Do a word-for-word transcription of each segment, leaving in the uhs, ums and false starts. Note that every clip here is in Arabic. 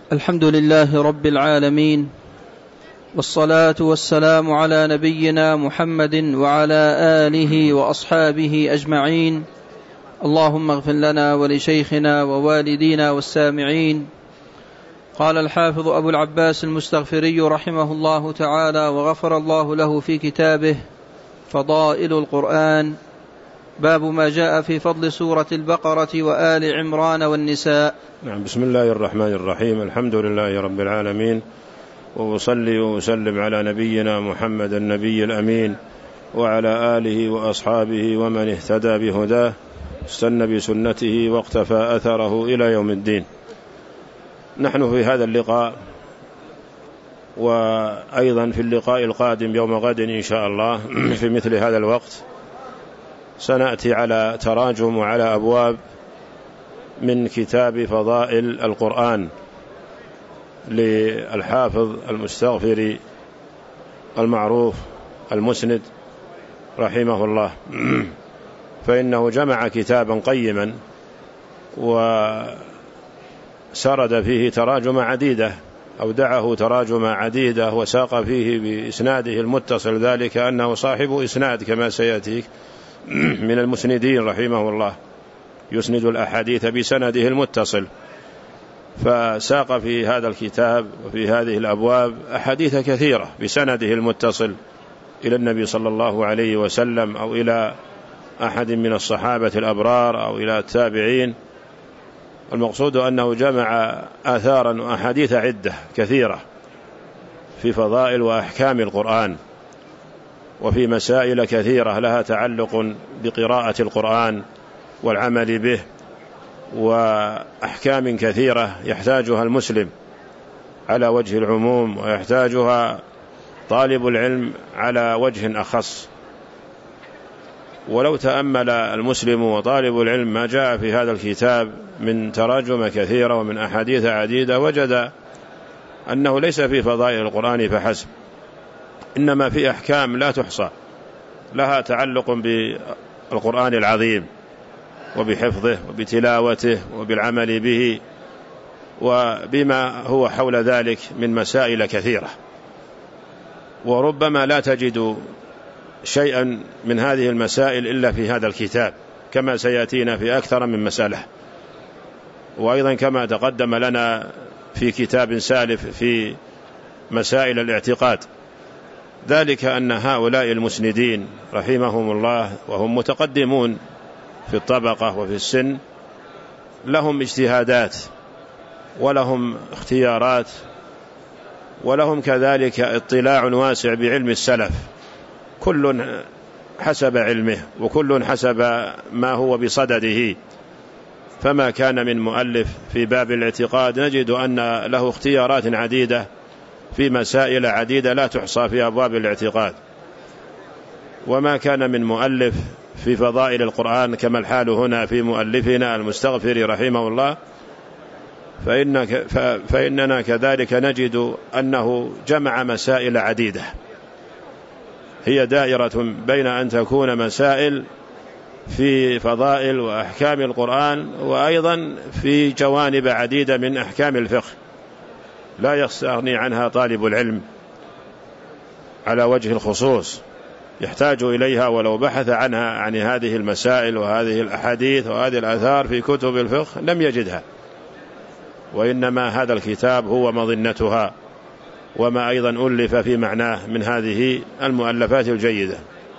الحمد لله رب العالمين، والصلاة والسلام على نبينا محمد وعلى آله وأصحابه أجمعين. اللهم اغفر لنا ولشيخنا ووالدينا والسامعين. قال الحافظ أبو العباس المستغفري رحمه الله تعالى وغفر الله له في كتابه فضائل القرآن: باب ما جاء في فضل سورة البقرة وآل عمران والنساء. نعم. بسم الله الرحمن الرحيم. الحمد لله رب العالمين، وأصلي وأسلم على نبينا محمد النبي الأمين وعلى آله وأصحابه ومن اهتدى بهداه استنى بسنته واقتفى أثره إلى يوم الدين. نحن في هذا اللقاء وأيضا في اللقاء القادم يوم غد إن شاء الله في مثل هذا الوقت سنأتي على تراجم وعلى أبواب من كتاب فضائل القرآن للحافظ المستغفري المعروف المسند رحمه الله، فإنه جمع كتابا قيما وسرد فيه تراجم عديدة، أودعه تراجم عديدة وساق فيه بإسناده المتصل، ذلك أنه صاحب إسناد كما سيأتيك من المسندين رحمه الله، يسند الأحاديث بسنده المتصل. فساق في هذا الكتاب وفي هذه الأبواب أحاديث كثيرة بسنده المتصل إلى النبي صلى الله عليه وسلم أو إلى أحد من الصحابة الأبرار أو إلى التابعين. المقصود أنه جمع آثارا وأحاديث عدة كثيرة في فضائل وأحكام القرآن، وفي مسائل كثيرة لها تعلق بقراءة القرآن والعمل به، وأحكام كثيرة يحتاجها المسلم على وجه العموم ويحتاجها طالب العلم على وجه أخص. ولو تأمل المسلم وطالب العلم ما جاء في هذا الكتاب من تراجم كثيرة ومن أحاديث عديدة وجد أنه ليس في فضائل القرآن فحسب، إنما في أحكام لا تحصى لها تعلق بالقرآن العظيم وبحفظه وبتلاوته وبالعمل به وبما هو حول ذلك من مسائل كثيرة. وربما لا تجد شيئا من هذه المسائل إلا في هذا الكتاب كما سيأتينا في أكثر من مسألة، وأيضا كما تقدم لنا في كتاب سالف في مسائل الاعتقاد، ذلك أن هؤلاء المسندين رحمهم الله وهم متقدمون في الطبقة وفي السن لهم اجتهادات ولهم اختيارات ولهم كذلك اطلاع واسع بعلم السلف، كل حسب علمه وكل حسب ما هو بصدده. فما كان من مؤلف في باب الاعتقاد نجد أن له اختيارات عديدة في مسائل عديدة لا تحصى في أبواب الاعتقاد، وما كان من مؤلف في فضائل القرآن كما الحال هنا في مؤلفنا المستغفري رحمه الله، فإن فإننا كذلك نجد أنه جمع مسائل عديدة هي دائرة بين أن تكون مسائل في فضائل وأحكام القرآن وأيضا في جوانب عديدة من أحكام الفقه لا يستغني عنها طالب العلم على وجه الخصوص، يحتاج إليها ولو بحث عنها عن هذه المسائل وهذه الأحاديث وهذه الآثار في كتب الفقه لم يجدها، وإنما هذا الكتاب هو مظنتها وما أيضا ألف في معناه من هذه المؤلفات الجيدة.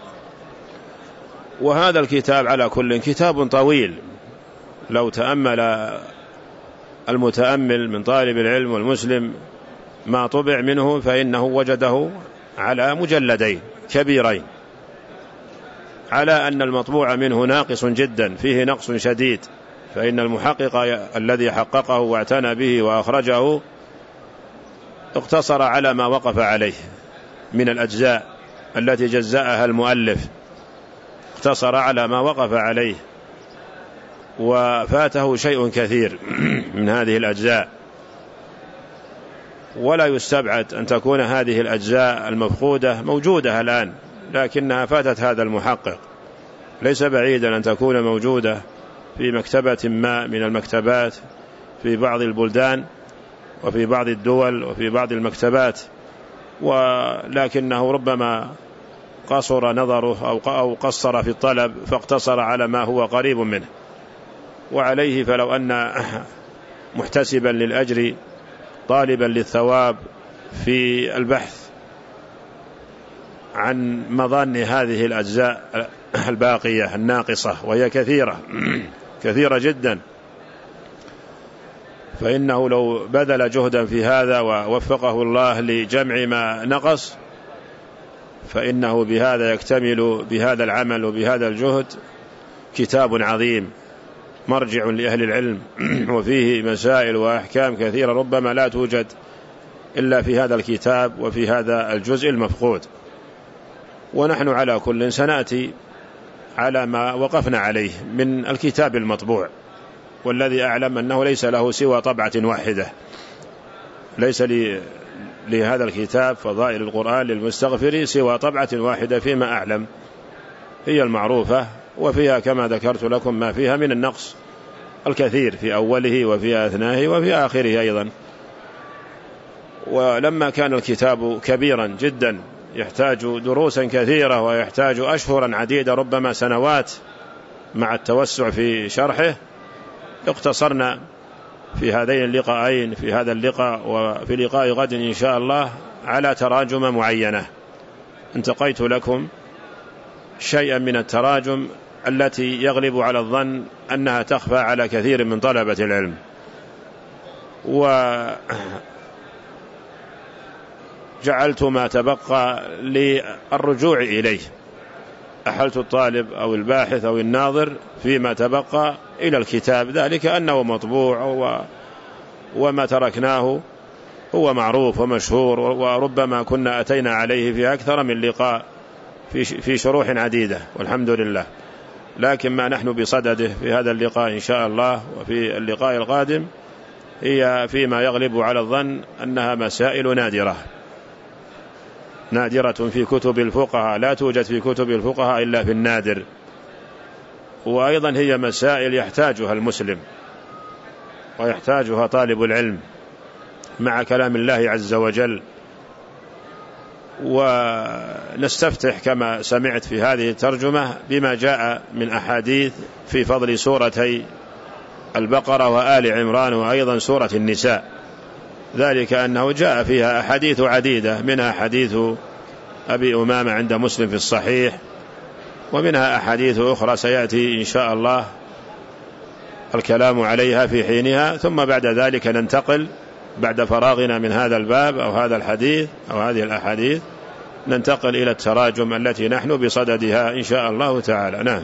وهذا الكتاب على كل كتاب طويل، لو تأمل المتأمل من طالب العلم والمسلم ما طبع منه فإنه وجده على مجلدين كبيرين، على أن المطبوع منه ناقص جدا، فيه نقص شديد، فإن المحقق الذي حققه واعتنى به وأخرجه اقتصر على ما وقف عليه من الأجزاء التي جزأها المؤلف، اقتصر على ما وقف عليه وفاته شيء كثير من هذه الأجزاء. ولا يستبعد أن تكون هذه الأجزاء المفقودة موجودة الآن لكنها فاتت هذا المحقق، ليس بعيدا أن تكون موجودة في مكتبة ما من المكتبات في بعض البلدان وفي بعض الدول وفي بعض المكتبات، ولكنه ربما قصر نظره أو قصر في الطلب فاقتصر على ما هو قريب منه. وعليه فلو أن محتسبا للأجر طالبا للثواب في البحث عن مظان هذه الأجزاء الباقية الناقصة وهي كثيرة كثيرة جدا، فإنه لو بذل جهدا في هذا ووفقه الله لجمع ما نقص فإنه بهذا يكتمل بهذا العمل وبهذا الجهد كتاب عظيم مرجع لأهل العلم، وفيه مسائل وأحكام كثيرة ربما لا توجد إلا في هذا الكتاب وفي هذا الجزء المفقود. ونحن على كل سنأتي على ما وقفنا عليه من الكتاب المطبوع، والذي أعلم أنه ليس له سوى طبعة واحدة، ليس لي لهذا الكتاب فضائل القرآن للمستغفر سوى طبعة واحدة فيما أعلم، هي المعروفة، وفيها كما ذكرت لكم ما فيها من النقص الكثير في أوله وفي أثنائه وفي آخره أيضا. ولما كان الكتاب كبيرا جدا يحتاج دروسا كثيرة ويحتاج أشهرا عديدة ربما سنوات مع التوسع في شرحه، اقتصرنا في هذين اللقاءين، في هذا اللقاء وفي لقاء غد إن شاء الله، على تراجم معينة. انتقيت لكم شيئا من التراجم التي يغلب على الظن أنها تخفى على كثير من طلبة العلم، وجعلت ما تبقى للرجوع إليه، أحلت الطالب أو الباحث أو الناظر فيما تبقى إلى الكتاب، ذلك أنه مطبوع وما تركناه هو معروف ومشهور، وربما كنا أتينا عليه في أكثر من لقاء في شروح عديدة والحمد لله. لكن ما نحن بصدده في هذا اللقاء إن شاء الله وفي اللقاء القادم هي فيما يغلب على الظن أنها مسائل نادرة نادرة في كتب الفقهاء، لا توجد في كتب الفقهاء إلا في النادر، وأيضا هي مسائل يحتاجها المسلم ويحتاجها طالب العلم مع كلام الله عز وجل. ونستفتح كما سمعت في هذه الترجمة بما جاء من أحاديث في فضل سورتي البقرة وآل عمران وأيضا سورة النساء، ذلك أنه جاء فيها أحاديث عديدة، منها حديث أبي أمامة عند مسلم في الصحيح، ومنها أحاديث أخرى سيأتي إن شاء الله الكلام عليها في حينها. ثم بعد ذلك ننتقل بعد فراغنا من هذا الباب أو هذا الحديث أو هذه الأحاديث ننتقل إلى التراجم التي نحن بصددها إن شاء الله تعالى. نعم.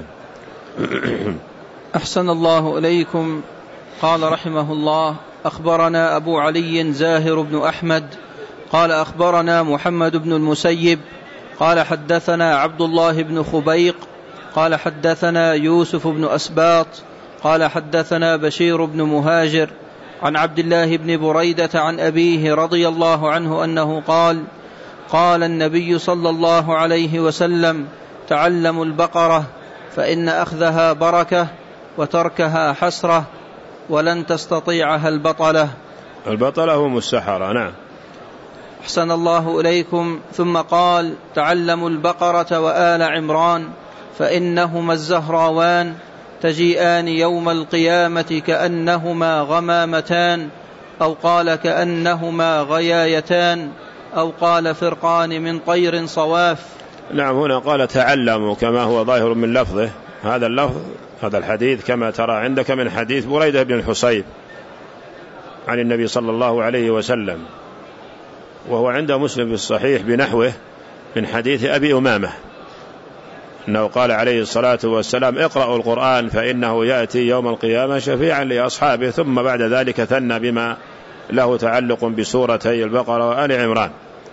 أحسن الله إليكم. قال رحمه الله: أخبرنا أبو علي زاهر بن أحمد قال أخبرنا محمد بن المسيب قال حدثنا عبد الله بن خبيق قال حدثنا يوسف بن أسباط قال حدثنا بشير بن مهاجر عن عبد الله بن بريدة عن أبيه رضي الله عنه أنه قال: قال النبي صلى الله عليه وسلم: تعلموا البقرة فإن أخذها بركة وتركها حسرة ولن تستطيعها البطلة. البطلة هم السحرة. نعم. أحسن الله إليكم. ثم قال: تعلموا البقرة وآل عمران فإنهما الزهراوان تجيئان يوم القيامة كأنهما غمامتان، أو قال كأنهما غيايتان، أو قال فرقان من طير صواف. نعم. هنا قال تعلموا كما هو ظاهر من لفظه، هذا اللفظ هذا الحديث كما ترى عندك من حديث بريدة بن الحصيب عن النبي صلى الله عليه وسلم، وهو عند مسلم في الصحيح بنحوه من حديث أبي أمامة أنه قال عليه الصلاة والسلام: اقرأوا القرآن فإنه يأتي يوم القيامة شفيعا لأصحابه. ثم بعد ذلك ثنى بما له تعلق بسورتي البقرة وآل عمران.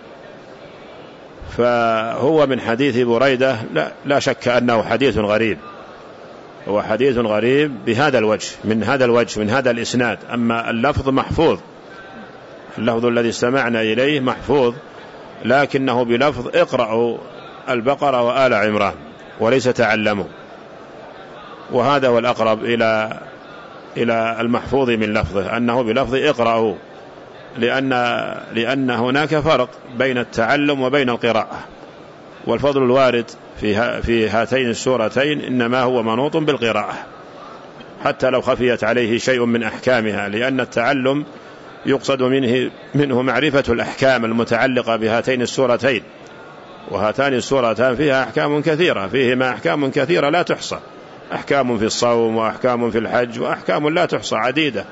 فهو من حديث بريدة لا, لا شك أنه حديث غريب، هو حديث غريب بهذا الوجه من هذا الوجه من هذا الإسناد. أما اللفظ محفوظ، اللفظ الذي استمعنا إليه محفوظ، لكنه بلفظ اقرأوا البقرة وآل عمران وليس تعلموا، وهذا هو الأقرب إلى إلى المحفوظ من لفظه، أنه بلفظ اقرأوا لأن, لأن هناك فرق بين التعلم وبين القراءة، والفضل الوارد في, في هاتين السورتين إنما هو منوط بالقراءة حتى لو خفيت عليه شيء من أحكامها، لأن التعلم يقصد منه, منه معرفة الأحكام المتعلقة بهاتين السورتين، وهاتان السورتان فيها أحكام كثيرة، فيهما أحكام كثيرة لا تحصى، أحكام في الصوم وأحكام في الحج وأحكام لا تحصى عديدة،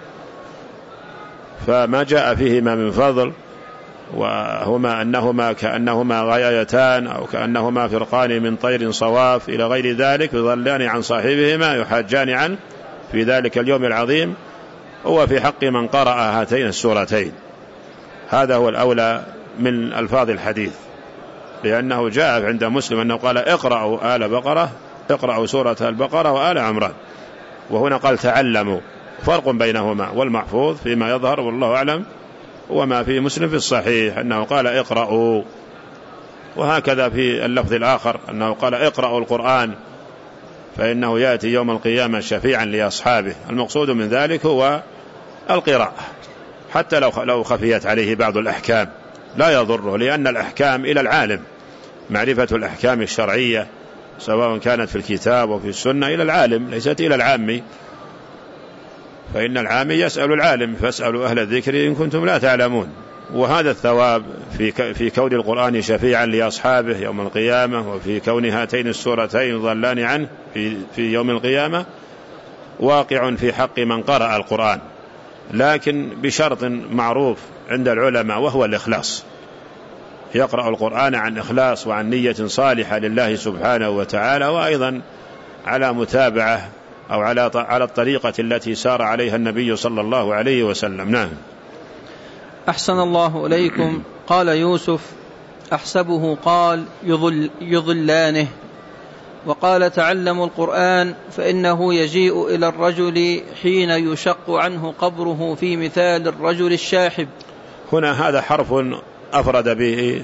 فما جاء فيهما من فضل وهما أنهما كأنهما غايتان أو كأنهما فرقان من طير صواف إلى غير ذلك يضلان عن صاحبهما يحاجان عنه في ذلك اليوم العظيم، هو في حق من قرأ هاتين السورتين. هذا هو الأولى من ألفاظ الحديث، لأنه جاء عند مسلم أنه قال اقرأوا آل بقرة، اقرأوا سورة البقرة وآل عمران، وهنا قال تعلموا، فرق بينهما، والمحفوظ فيما يظهر والله أعلم وما في مسلم في الصحيح أنه قال اقرأوا، وهكذا في اللفظ الآخر أنه قال اقرأوا القرآن فإنه يأتي يوم القيامة شفيعا لأصحابه. المقصود من ذلك هو القراءة حتى لو لو خفيت عليه بعض الأحكام لا يضره، لأن الأحكام إلى العالم، معرفة الأحكام الشرعية سواء كانت في الكتاب وفي السنة إلى العالم ليست إلى العامي، فإن العامي يسأل العالم فاسألوا أهل الذكر إن كنتم لا تعلمون. وهذا الثواب في في كون القرآن شفيعا لأصحابه يوم القيامة، وفي كون هاتين السورتين يضلان عنه في في يوم القيامة، واقع في حق من قرأ القرآن، لكن بشرط معروف عند العلماء وهو الإخلاص، يقرأ القرآن عن إخلاص وعن نية صالحة لله سبحانه وتعالى، وأيضا على متابعة أو على على الطريقة التي سار عليها النبي صلى الله عليه وسلم. نعم. أحسن الله إليكم. قال يوسف أحسبه قال يضل يضلانه، وقال تعلموا القرآن فإنه يجيء إلى الرجل حين يشق عنه قبره في مثال الرجل الشاحب. هنا هذا حرف أفرد به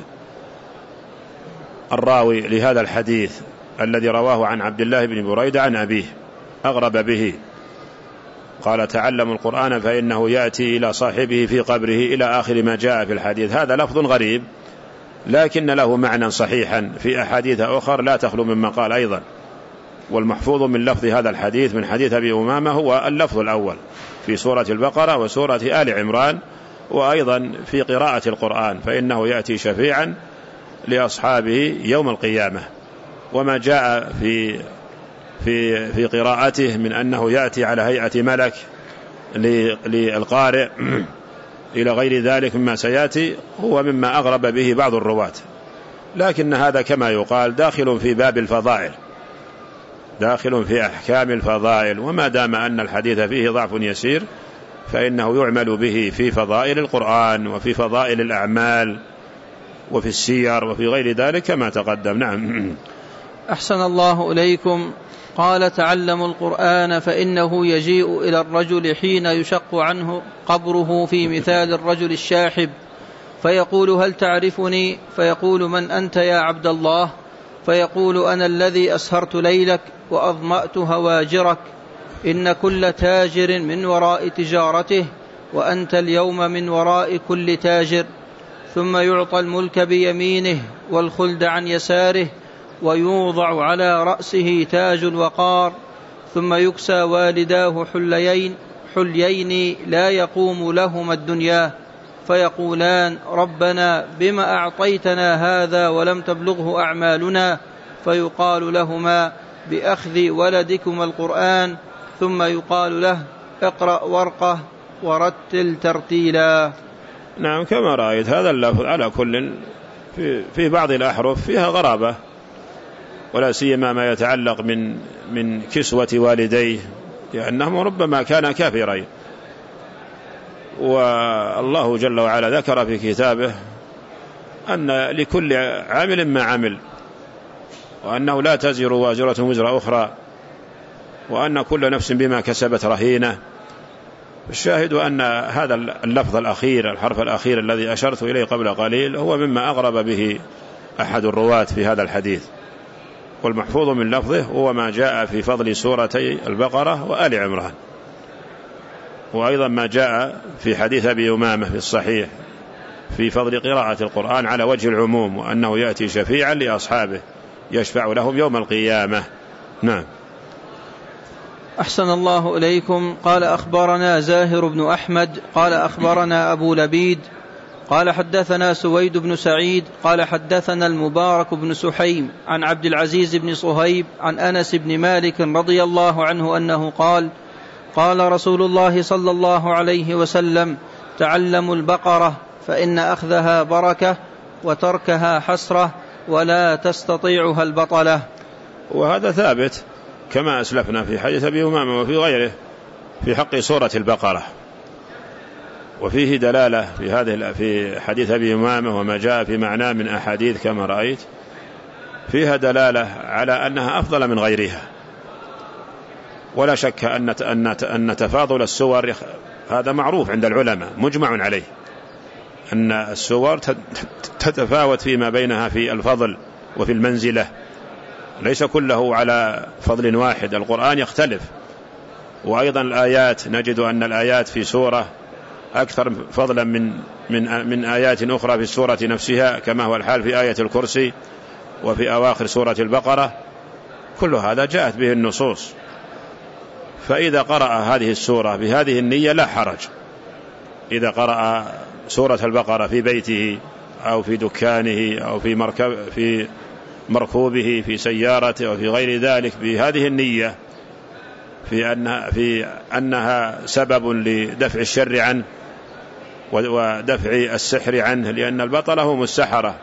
الراوي لهذا الحديث الذي رواه عن عبد الله بن بريدة عن أبيه، أغرب به، قال تعلموا القرآن فإنه يأتي إلى صاحبه في قبره إلى آخر ما جاء في الحديث. هذا لفظ غريب لكن له معنى صحيحا في أحاديث أخر لا تخلو مما قال أيضا، والمحفوظ من لفظ هذا الحديث من حديث أبي أمامة هو اللفظ الأول في سورة البقرة وسورة آل عمران، وأيضا في قراءة القرآن فإنه يأتي شفيعا لأصحابه يوم القيامة. وما جاء في في في قراءته من أنه يأتي على هيئة ملك للقارئ إلى غير ذلك مما سيأتي هو مما أغرب به بعض الرواة، لكن هذا كما يقال داخل في باب الفضائل، داخل في أحكام الفضائل، وما دام أن الحديث فيه ضعف يسير فإنه يعمل به في فضائل القرآن وفي فضائل الأعمال وفي السير وفي غير ذلك كما تقدم. نعم. أحسن الله إليكم. قال تعلموا القرآن فإنه يجيء إلى الرجل حين يشق عنه قبره في مثال الرجل الشاحب فيقول هل تعرفني؟ فيقول من أنت يا عبد الله؟ فيقول أنا الذي أسهرت ليلك وأظمأت هواجرك، إن كل تاجر من وراء تجارته وأنت اليوم من وراء كل تاجر. ثم يعطى الملك بيمينه والخلد عن يساره، ويوضع على رأسه تاج الوقار، ثم يكسى والداه حليين حليين لا يقوم لهما الدنيا، فيقولان ربنا بما أعطيتنا هذا ولم تبلغه أعمالنا؟ فيقال لهما بأخذ ولدكما القرآن، ثم يقال له اقرأ ورقة ورتل ترتيلا. نعم كما رأيت هذا اللفظ على كل في, في بعض الأحرف فيها غرابة، ولا سيما ما يتعلق من من كسوة والديه لأنهم ربما كانا كافرين، والله جل وعلا ذكر في كتابه أن لكل عامل ما عمل، وأنه لا تزر وازرة وزر أخرى، وأن كل نفس بما كسبت رهينة. الشاهد أن هذا اللفظ الأخير الحرف الأخير الذي أشرت إليه قبل قليل هو مما أغرب به أحد الرواة في هذا الحديث، والمحفوظ من لفظه هو ما جاء في فضل سورتي البقرة وآل عمران. وأيضا ما جاء في حديث أبي أمامة في الصحيح في فضل قراءة القرآن على وجه العموم، وأنه يأتي شفيعا لأصحابه يشفع لهم يوم القيامة. نعم. أحسن الله إليكم. قال أخبرنا زاهر بن أحمد قال أخبرنا أبو لبيد قال حدثنا سويد بن سعيد قال حدثنا المبارك بن سحيم عن عبد العزيز بن صهيب عن أنس بن مالك رضي الله عنه أنه قال قال رسول الله صلى الله عليه وسلم تعلموا البقرة فإن أخذها بركة وتركها حسرة ولا تستطيعها البطلة. وهذا ثابت كما أسلفنا في حديث أبي أمامة وفي غيره في حق سورة البقرة، وفيه دلالة في هذه في حديث أبي أمامة وما جاء في معناه من أحاديث كما رأيت، فيها دلالة على أنها أفضل من غيرها. ولا شك أن أن تفاضل السور هذا معروف عند العلماء مجمع عليه، أن السور تتفاوت فيما بينها في الفضل وفي المنزلة، ليس كله على فضل واحد. القرآن يختلف، وأيضا الآيات نجد أن الآيات في سورة أكثر فضلا من من من آيات أخرى في السورة نفسها، كما هو الحال في آية الكرسي وفي أواخر سورة البقرة. كل هذا جاءت به النصوص. فإذا قرأ هذه السورة بهذه النية لا حرج. إذا قرأ سورة البقرة في بيته أو في دكانه أو في مركب في مركوبه في سيارته أو في غير ذلك بهذه النية في أنها, في أنها سبب لدفع الشر عنه ودفع السحر عنه، لأن البطل هم السحرة،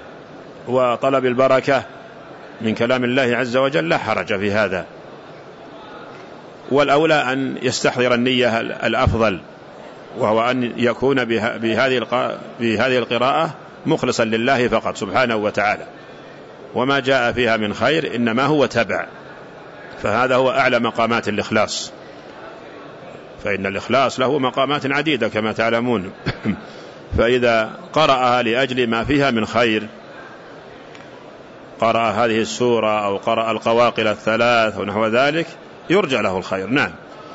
وطلب البركة من كلام الله عز وجل لا حرج في هذا. والأولى أن يستحضر النية الأفضل، وهو أن يكون بهذه القراءة مخلصا لله فقط سبحانه وتعالى، وما جاء فيها من خير إنما هو تبع، فهذا هو أعلى مقامات الإخلاص. فإن الإخلاص له مقامات عديدة كما تعلمون. فإذا قرأها لأجل ما فيها من خير، قرأ هذه السورة أو قرأ القواقل الثلاث ونحو ذلك، يرجع له الخير. نعم.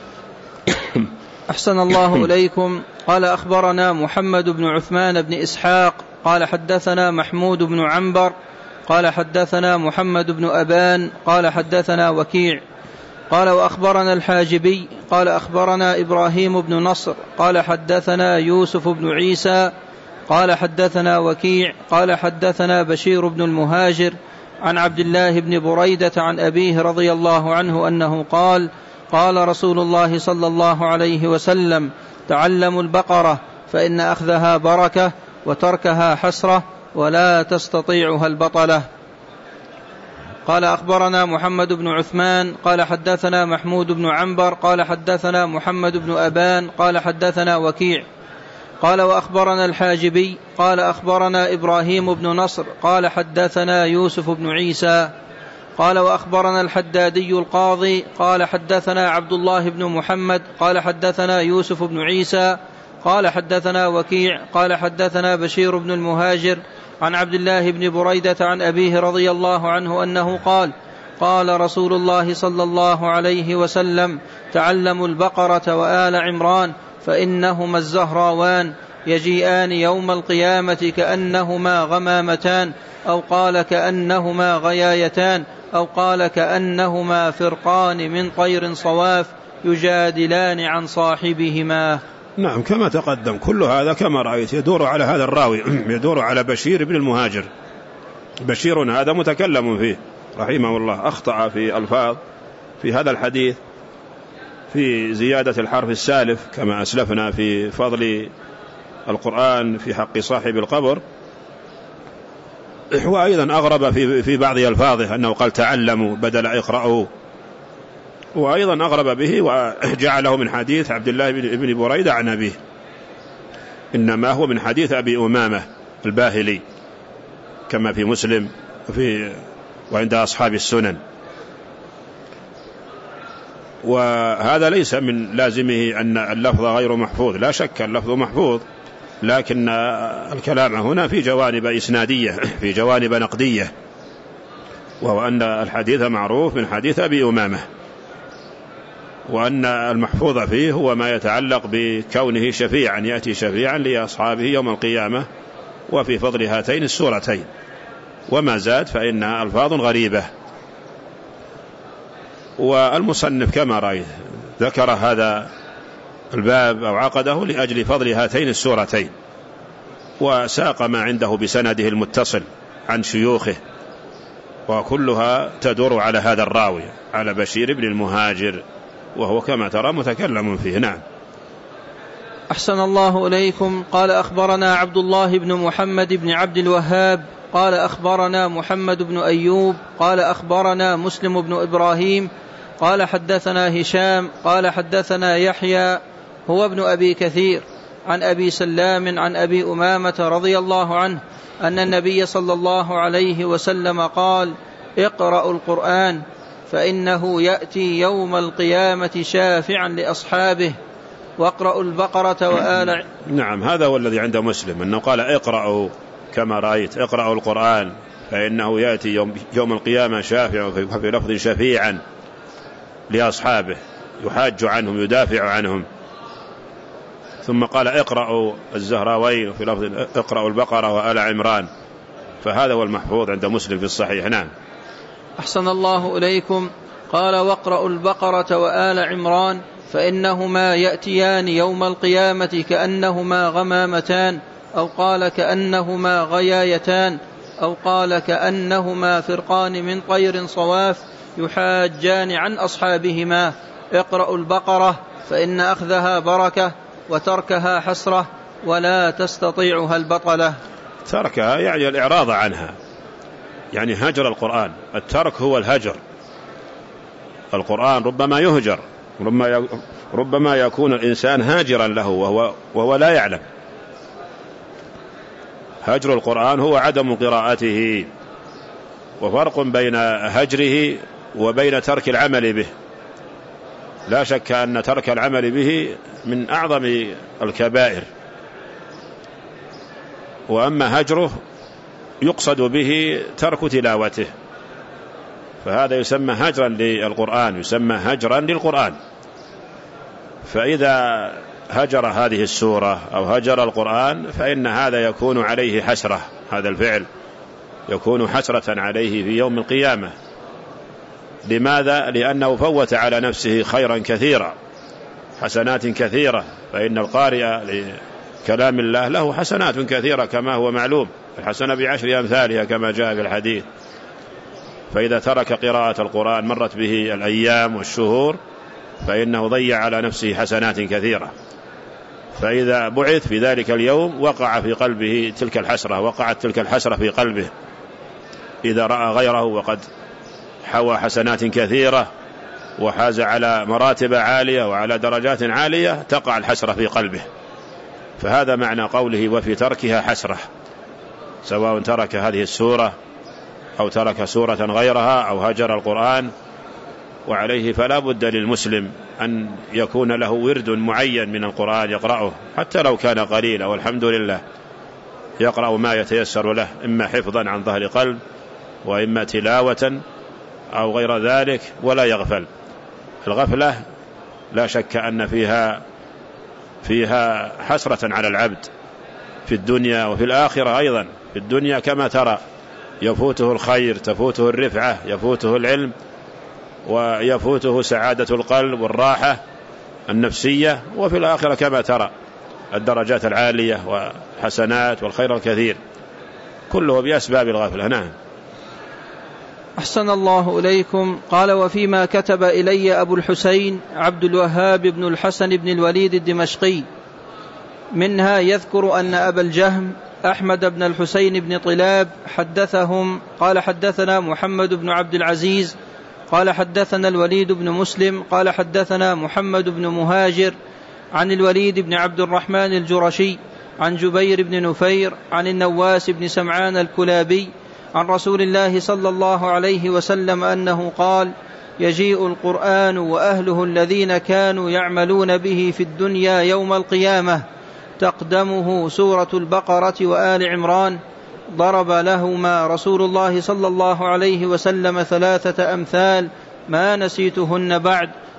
أحسن الله إليكم. قال أخبرنا محمد بن عثمان بن إسحاق قال حدثنا محمود بن عنبر قال حدثنا محمد بن أبان قال حدثنا وكيع قال وأخبرنا الحاجبي قال أخبرنا إبراهيم بن نصر قال حدثنا يوسف بن عيسى قال حدثنا وكيع قال حدثنا بشير بن المهاجر عن عبد الله بن بريدة عن أبيه رضي الله عنه أنه قال قال رسول الله صلى الله عليه وسلم تعلموا البقرة فإن أخذها بركة وتركها حسرة ولا تستطيعها البطلة. قال أخبرنا محمد بن عثمان قال حدثنا محمود بن عنبر قال حدثنا محمد بن أبان قال حدثنا وكيع قال وأخبرنا الحاجبي قال أخبرنا إبراهيم بن نصر قال حدثنا يوسف بن عيسى قال وأخبرنا الحدادي القاضي قال حدثنا عبد الله بن محمد قال حدثنا يوسف بن عيسى قال حدثنا وكيع قال حدثنا بشير بن المهاجر عن عبد الله بن بريدة عن أبيه رضي الله عنه أنه قال قال رسول الله صلى الله عليه وسلم تعلموا البقرة وآل عمران فإنهما الزهراوان يجيئان يوم القيامة كأنهما غمامتان أو قال كأنهما غيايتان أو قال كأنهما فرقان من طير صواف يجادلان عن صاحبهما. نعم كما تقدم. كل هذا كما رأيت يدور على هذا الراوي، يدور على بشير بن المهاجر. بشير هذا متكلم فيه رحمه الله، أخطأ في ألفاظ في هذا الحديث في زيادة الحرف السالف كما أسلفنا في فضل القرآن في حق صاحب القبر، وأيضا أغرب في في بعض ألفاظه أنه قال تعلموا بدل اقرأوا، وأيضا أغرب به وجعله من حديث عبد الله بن بريدة عن أبيه، إنما هو من حديث أبي أمامة الباهلي كما في مسلم وفي وعند أصحاب السنن. وهذا ليس من لازمه أن اللفظ غير محفوظ، لا شك اللفظ محفوظ، لكن الكلام هنا في جوانب إسنادية في جوانب نقدية، وهو أن الحديث معروف من حديث أبي أمامة. وأن المحفوظ فيه هو ما يتعلق بكونه شفيعا، يأتي شفيعا لأصحابه يوم القيامة، وفي فضل هاتين السورتين. وما زاد فإنها ألفاظ غريبة. والمصنف كما رأيت ذكر هذا الباب أو عقده لأجل فضل هاتين السورتين، وساق ما عنده بسنده المتصل عن شيوخه، وكلها تدور على هذا الراوي، على بشير بن المهاجر، وهو كما ترى متكلم فيه. نعم. أحسن الله إليكم. قال أخبرنا عبد الله بن محمد بن عبد الوهاب قال أخبرنا محمد بن أيوب قال أخبرنا مسلم بن إبراهيم قال حدثنا هشام قال حدثنا يحيى هو ابن أبي كثير عن أبي سلام عن أبي أمامة رضي الله عنه أن النبي صلى الله عليه وسلم قال: اقرأوا القرآن فإنه يأتي يوم القيامة شافعا لأصحابه، واقرأوا البقرة وآل. نعم، هذا هو الذي عند مسلم، أنه قال اقرأوا كما رأيت، اقرأوا القرآن فإنه يأتي يوم, يوم القيامة شافعا، في لفظ شفيعا لأصحابه، يحاج عنهم يدافع عنهم. ثم قال اقرأوا الزهراوين، في لفظ اقرأوا البقرة وآل عمران، فهذا هو المحفوظ عند مسلم في الصحيح. نعم. أحسن الله إليكم. قال: واقرأوا البقرة وآل عمران فإنهما يأتيان يوم القيامة كأنهما غمامتان، أو قال كأنهما غيايتان، أو قال كأنهما فرقان من طير صواف يحاجان عن أصحابهما. اقرأوا البقرة فإن أخذها بركة وتركها حسرة ولا تستطيعها البطلة. تركها يعني الإعراض عنها، يعني هجر القرآن. الترك هو الهجر. القرآن ربما يهجر، ربما يكون الإنسان هاجرا له وهو, وهو لا يعلم. هجر القرآن هو عدم قراءته، وفرق بين هجره وبين ترك العمل به. لا شك أن ترك العمل به من أعظم الكبائر، وأما هجره يقصد به ترك تلاوته، فهذا يسمى هجرا للقرآن، يسمى هجرا للقرآن. فإذا هجر هذه السورة أو هجر القرآن فإن هذا يكون عليه حسرة، هذا الفعل يكون حسرة عليه في يوم القيامة. لماذا؟ لأنه فوت على نفسه خيرا كثيرا، حسنات كثيرة، فإن القارئ لكلام الله له حسنات كثيرة كما هو معلوم، الحسنة بعشر أمثالها كما جاء في الحديث. فإذا ترك قراءة القرآن مرت به الأيام والشهور فإنه ضيع على نفسه حسنات كثيرة. فإذا بعث في ذلك اليوم وقع في قلبه تلك الحسرة، وقعت تلك الحسرة في قلبه. إذا رأى غيره وقد حوى حسنات كثيرة وحاز على مراتب عالية وعلى درجات عالية تقع الحسرة في قلبه. فهذا معنى قوله وفي تركها حسرة، سواء ترك هذه السورة أو ترك سورة غيرها أو هجر القرآن. وعليه فلا بد للمسلم أن يكون له ورد معين من القرآن يقرأه، حتى لو كان قليلا، والحمد لله يقرأ ما يتيسر له، إما حفظا عن ظهر قلب وإما تلاوة أو غير ذلك، ولا يغفل. الغفلة لا شك أن فيها فيها حسرة على العبد في الدنيا وفي الآخرة أيضا. في الدنيا كما ترى يفوته الخير، تفوته الرفعة، يفوته العلم، ويفوته سعادة القلب والراحة النفسية. وفي الآخرة كما ترى الدرجات العالية وحسنات والخير الكثير، كله بأسباب الغفلة. نعم. أحسن الله إليكم. قال: وفيما كتب إلي أبو الحسين عبد الوهاب بن الحسن بن الوليد الدمشقي منها يذكر أن أبا الجهم أحمد بن الحسين بن طلاب حدثهم قال: حدثنا محمد بن عبد العزيز قال: حدثنا الوليد بن مسلم قال: حدثنا محمد بن مهاجر عن الوليد بن عبد الرحمن الجرشي عن جبير بن نفير عن النواس بن سمعان الكلابي عن رسول الله صلى الله عليه وسلم أنه قال: يجيء القرآن وأهله الذين كانوا يعملون به في الدنيا يوم القيامة، تقدمه سورة البقرة وآل عمران. ضرب لهما رسول الله صلى الله عليه وسلم ثلاثة أمثال ما نسيتهن بعد،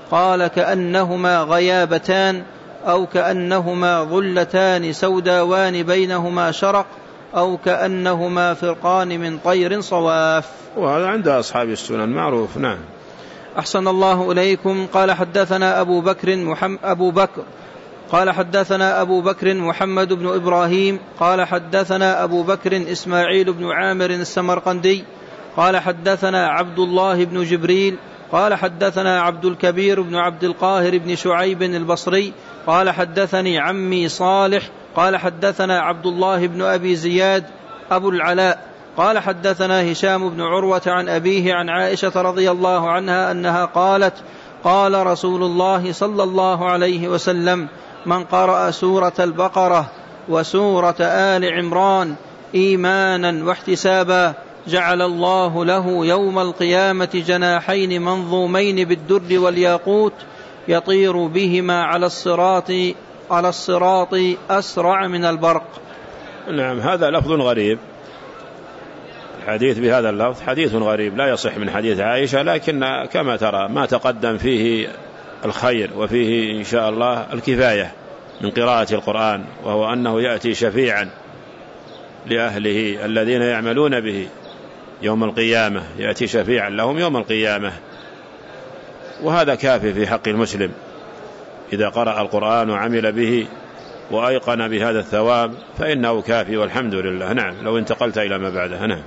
قال كأنهما غيابتان أو كأنهما ظلتان سوداوان بينهما شرق أو كأنهما فرقان من طير صواف. وهذا عند أصحاب السنن معروف. نعم. أحسن الله إليكم. قال حدثنا أبو بكر محمد أبو بكر قال حدثنا أبو بكر محمد بن إبراهيم قال حدثنا أبو بكر إسماعيل بن عامر السمرقندي قال حدثنا عبد الله بن جبريل قال حدثنا عبد الكبير بن عبد القاهر بن شعيب البصري قال حدثني عمي صالح قال حدثنا عبد الله بن أبي زياد أبو العلاء قال حدثنا هشام بن عروة عن أبيه عن عائشة رضي الله عنها أنها قالت قال رسول الله صلى الله عليه وسلم من قرأ سورة البقرة وسورة آل عمران إيمانا واحتسابا جعل الله له يوم القيامة جناحين منظومين بالدر والياقوت يطير بهما على الصراط على الصراط أسرع من البرق. نعم. هذا لفظ غريب. الحديث بهذا اللفظ حديث غريب لا يصح من حديث عائشة، لكن كما ترى ما تقدم فيه الخير وفيه إن شاء الله الكفاية من قراءة القرآن، وهو أنه يأتي شفيعا لأهله الذين يعملون به يوم القيامة، يأتي شفيعا لهم يوم القيامة، وهذا كافي في حق المسلم إذا قرأ القرآن وعمل به وأيقن بهذا الثواب فإنه كافي والحمد لله. نعم. لو انتقلت إلى ما بعده. نعم.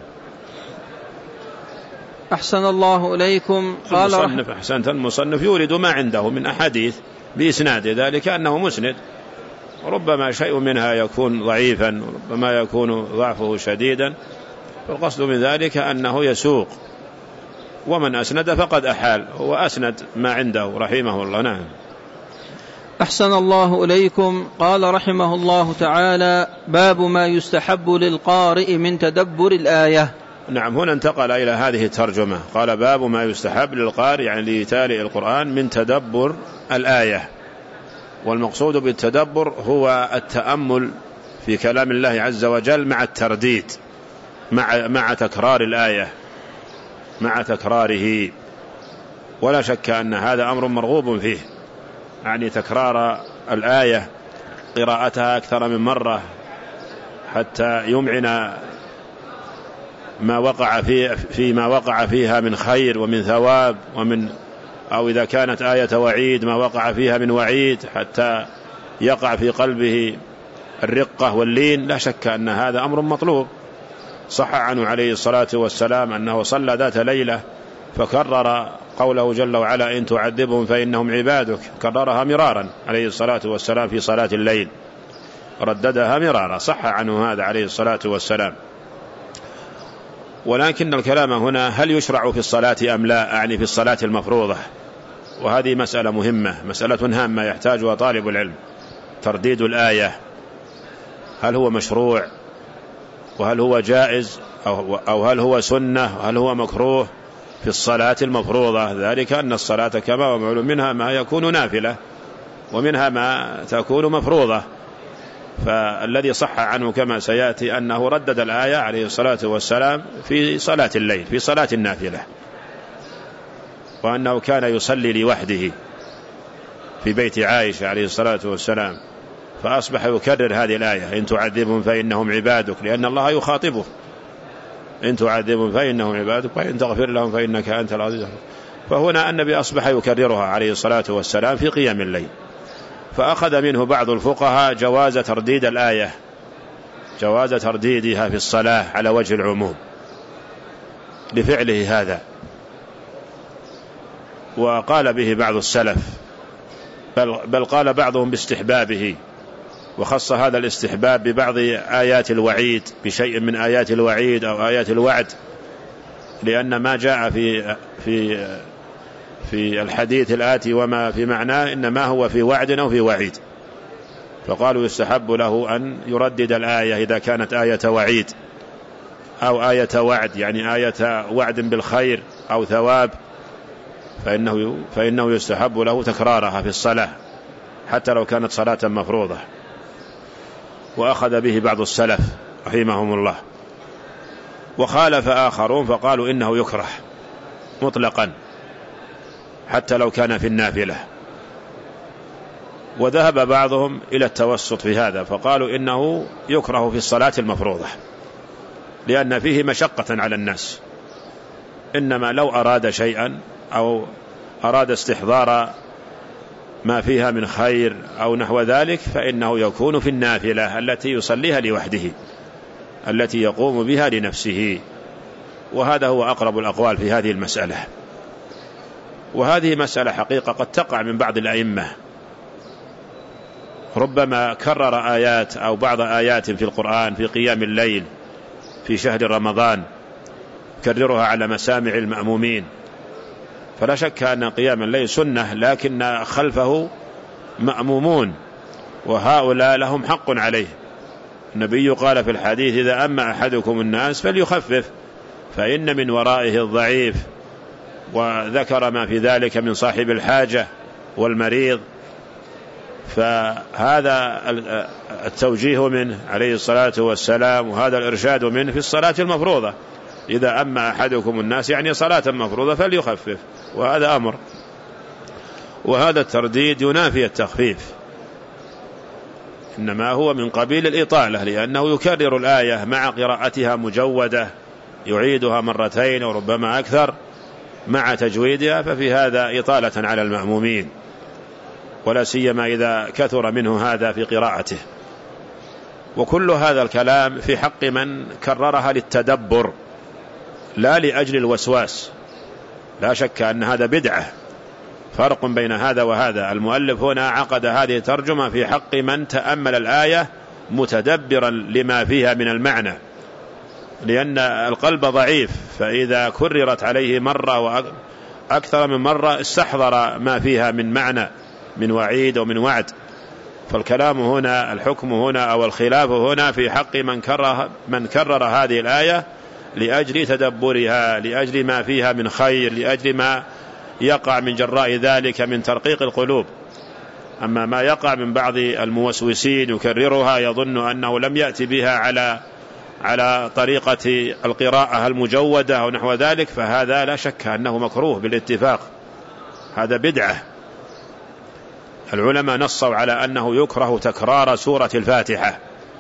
أحسن الله إليكم. قال المصنف أحسنت المصنف يورد ما عنده من أحاديث بإسناد ذلك أنه مسند، ربما شيء منها يكون ضعيفا وربما يكون ضعفه شديدا، فالقصد من ذلك أنه يسوق، ومن أسند فقد أحال، هو أسند ما عنده رحمه الله. نعم. أحسن الله إليكم. قال رحمه الله تعالى باب ما يستحب للقارئ من تدبر الآية. نعم. هنا انتقل إلى هذه الترجمة، قال باب ما يستحب للقارئ يعني لتالي القرآن من تدبر الآية، والمقصود بالتدبر هو التأمل في كلام الله عز وجل مع الترديد، مع, مع تكرار الآية، مع تكراره، ولا شك أن هذا أمر مرغوب فيه، يعني تكرار الآية قراءتها أكثر من مرة حتى يمعن ما وقع في فيما وقع فيها من خير ومن ثواب، ومن أو إذا كانت آية وعيد ما وقع فيها من وعيد حتى يقع في قلبه الرقة واللين. لا شك أن هذا أمر مطلوب. صح عنه عليه الصلاة والسلام أنه صلى ذات ليلة فكرر قوله جل وعلا إن تعذبهم فإنهم عبادك، كررها مرارا عليه الصلاة والسلام في صلاة الليل، رددها مرارا، صح عنه هذا عليه الصلاة والسلام. ولكن الكلام هنا هل يشرع في الصلاة أم لا، يعني في الصلاة المفروضة، وهذه مسألة مهمة، مسألة هامة يحتاجها طالب العلم. ترديد الآية هل هو مشروع، وهل هو جائز، أو هل هو سنة، وهل هو مكروه في الصلاة المفروضة؟ ذلك أن الصلاة كما هو معلوم منها ما يكون نافلة ومنها ما تكون مفروضة، فالذي صح عنه كما سيأتي أنه ردد الآية عليه الصلاة والسلام في صلاة الليل، في صلاة النافلة، وأنه كان يصلي لوحده في بيت عائشة عليه الصلاة والسلام، فأصبح يكرر هذه الآية إن تعذبهم فإنهم عبادك، لأن الله يخاطبه إن تعذبهم فإنهم عبادك وإن تغفر لهم فإنك أنت العزيز. فهنا النبي أصبح يكررها عليه الصلاة والسلام في قيام الليل، فأخذ منه بعض الفقهاء جواز ترديد الآية، جواز ترديدها في الصلاة على وجه العموم لفعله هذا، وقال به بعض السلف، بل, بل قال بعضهم باستحبابه، وخص هذا الاستحباب ببعض آيات الوعيد، بشيء من آيات الوعيد أو آيات الوعد، لأن ما جاء في في في الحديث الآتي وما في معناه إنما هو في وعد أو في وعيد، فقالوا يستحب له أن يردد الآية إذا كانت آية وعيد أو آية وعد، يعني آية وعد بالخير أو ثواب، فإنه, فإنه يستحب له تكرارها في الصلاة حتى لو كانت صلاة مفروضة. وأخذ به بعض السلف رحمهم الله، وخالف آخرون فقالوا إنه يكره مطلقا حتى لو كان في النافلة. وذهب بعضهم إلى التوسط في هذا، فقالوا إنه يكره في الصلاة المفروضة لأن فيه مشقة على الناس، إنما لو أراد شيئا أو أراد استحضار ما فيها من خير أو نحو ذلك فإنه يكون في النافلة التي يصليها لوحده، التي يقوم بها لنفسه. وهذا هو أقرب الأقوال في هذه المسألة. وهذه مسألة حقيقة قد تقع من بعض الأئمة، ربما كرر آيات أو بعض آيات في القرآن في قيام الليل في شهر رمضان، كررها على مسامع المأمومين، فلا شك أن قيام الليل سنة، لكن خلفه مأمومون وهؤلاء لهم حق عليه. النبي قال في الحديث: إذا أما أحدكم الناس فليخفف فإن من ورائه الضعيف، وذكر ما في ذلك من صاحب الحاجة والمريض. فهذا التوجيه منه عليه الصلاة والسلام وهذا الإرشاد منه في الصلاة المفروضة، إذا أما أحدكم الناس يعني صلاة مفروضة فليخفف، وهذا أمر. وهذا الترديد ينافي التخفيف، إنما هو من قبيل الإطالة، لأنه يكرر الآية مع قراءتها مجودة، يعيدها مرتين وربما أكثر مع تجويدها، ففي هذا إطالة على المأمومين، ولا سيما إذا كثر منه هذا في قراءته. وكل هذا الكلام في حق من كررها للتدبر لا لأجل الوسواس. لا شك أن هذا بدعة، فرق بين هذا وهذا. المؤلف هنا عقد هذه الترجمة في حق من تأمل الآية متدبرا لما فيها من المعنى، لأن القلب ضعيف، فإذا كررت عليه مرة وأكثر من مرة استحضر ما فيها من معنى، من وعيد ومن وعد. فالكلام هنا، الحكم هنا أو الخلاف هنا في حق من كرر, من كرر هذه الآية لأجل تدبرها، لأجل ما فيها من خير، لأجل ما يقع من جراء ذلك من ترقيق القلوب. أما ما يقع من بعض الموسوسين يكررها يظن أنه لم يأتي بها على على طريقة القراءة المجودة أو نحو ذلك، فهذا لا شك أنه مكروه بالاتفاق، هذا بدعة. العلماء نصوا على أنه يكره تكرار سورة الفاتحة،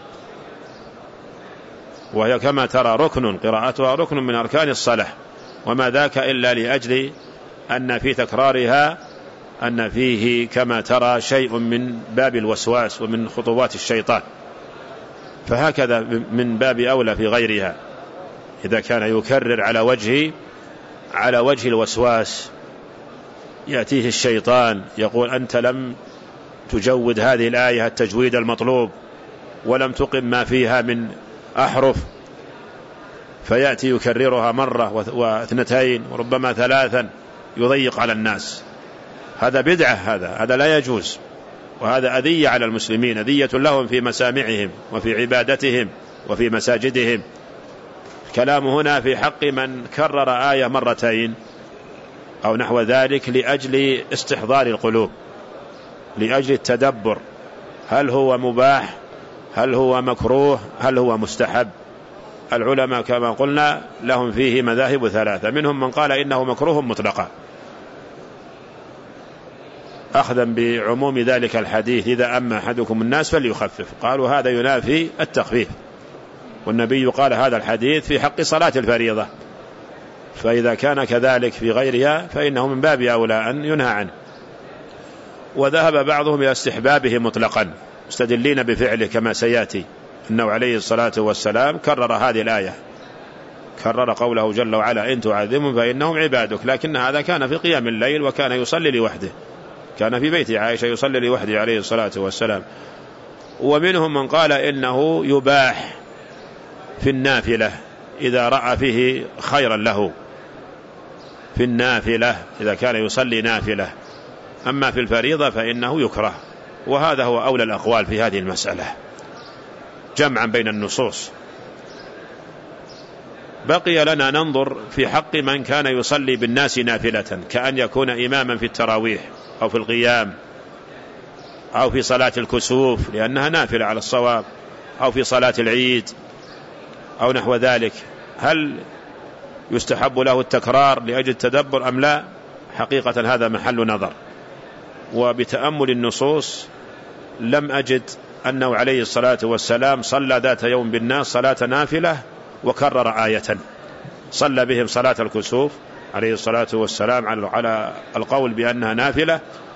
وهي كما ترى ركن، قراءتها ركن من أركان الصلاة، وما ذاك إلا لأجل أن في تكرارها أن فيه كما ترى شيء من باب الوسواس ومن خطوات الشيطان، فهكذا من باب أولى في غيرها إذا كان يكرر على وجه على وجه الوسواس، يأتيه الشيطان يقول: أنت لم تجود هذه الآية التجويد المطلوب ولم تقم ما فيها من أحرف، فيأتي يكررها مرة واثنتين وربما ثلاثا، يضيق على الناس. هذا بدعة، هذا هذا لا يجوز، وهذا أذية على المسلمين، أذية لهم في مسامعهم وفي عبادتهم وفي مساجدهم. الكلام هنا في حق من كرر آية مرتين أو نحو ذلك لأجل استحضار القلوب، لأجل التدبر، هل هو مباح، هل هو مكروه، هل هو مستحب. العلماء كما قلنا لهم فيه مذاهب ثلاثة، منهم من قال إنه مكروه مطلقا أخذا بعموم ذلك الحديث: إذا أما أحدكم الناس فليخفف، قالوا هذا ينافي التخفيف، والنبي قال هذا الحديث في حق صلاة الفريضة، فإذا كان كذلك في غيرها فإنه من باب أولى أن ينهى عنه. وذهب بعضهم إلى استحبابه مطلقا، مستدلين بفعله كما سيأتي أنه عليه الصلاة والسلام كرر هذه الآية، كرر قوله جل وعلا: إن تعذبهم فإنهم عبادك، لكن هذا كان في قيام الليل وكان يصلي لوحده، كان في بيت عائشة يصلي لوحده عليه الصلاة والسلام. ومنهم من قال إنه يباح في النافلة إذا رأى فيه خيرا له، في النافلة إذا كان يصلي نافلة، أما في الفريضة فإنه يكره. وهذا هو أولى الأقوال في هذه المسألة جمعا بين النصوص. بقي لنا ننظر في حق من كان يصلي بالناس نافلة، كأن يكون إماما في التراويح أو في القيام أو في صلاة الكسوف لأنها نافلة على الصواب، أو في صلاة العيد أو نحو ذلك، هل يستحب له التكرار لأجل التدبر أم لا؟ حقيقة هذا محل نظر، وبتأمل النصوص لم أجد أنه عليه الصلاة والسلام صلى ذات يوم بالناس صلاة نافلة وكرر آية. صلى بهم صلاة الكسوف عليه الصلاة والسلام على القول بأنها نافلة،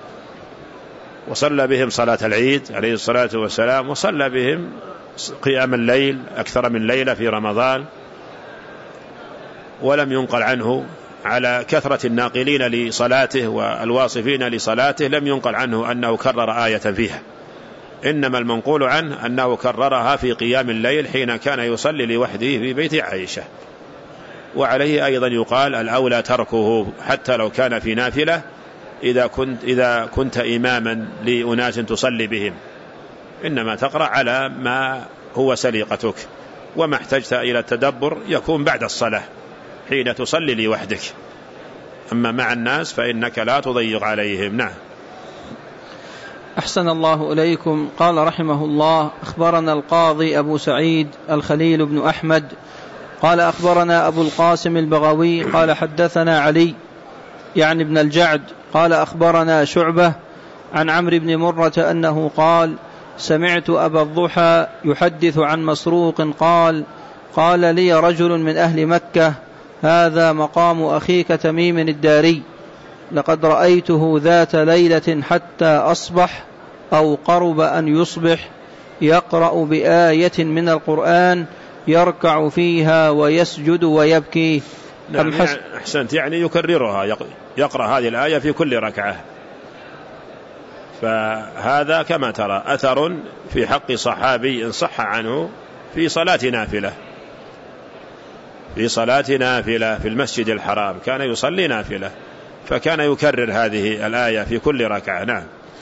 وصلى بهم صلاة العيد عليه الصلاة والسلام، وصلى بهم قيام الليل أكثر من ليلة في رمضان. ولم ينقل عنه على كثرة الناقلين لصلاته والواصفين لصلاته، لم ينقل عنه أنه كرر آية فيها، إنما المنقول عنه أنه كررها في قيام الليل حين كان يصلي لوحده في بيت عائشة. وعليه أيضا يقال الأولى تركه حتى لو كان في نافلة إذا كنت, إذا كنت إماما لأناس تصلي بهم، إنما تقرأ على ما هو سليقتك، وما احتجت إلى التدبر يكون بعد الصلاة حين تصلي لوحدك، أما مع الناس فإنك لا تضيق عليهم. نعم. أحسن الله إليكم. قال رحمه الله: أخبرنا القاضي أبو سعيد الخليل بن أحمد قال أخبرنا أبو القاسم البغوي قال حدثنا علي يعني ابن الجعد قال أخبرنا شعبة عن عمرو بن مرة أنه قال: سمعت أبا الضحى يحدث عن مسروق قال: قال لي رجل من أهل مكة: هذا مقام أخيك تميم الداري، لقد رأيته ذات ليلة حتى أصبح أو قرب أن يصبح يقرأ بآية من القرآن يركع فيها ويسجد ويبكي. نعم. أحسنت، يعني يكررها، يقرأ هذه الآية في كل ركعة. فهذا كما ترى أثر في حق صحابي إن صح عنه في صلاة نافلة، في صلاة نافلة في المسجد الحرام كان يصلي نافلة، فكان يكرر هذه الآية في كل ركعة. نعم.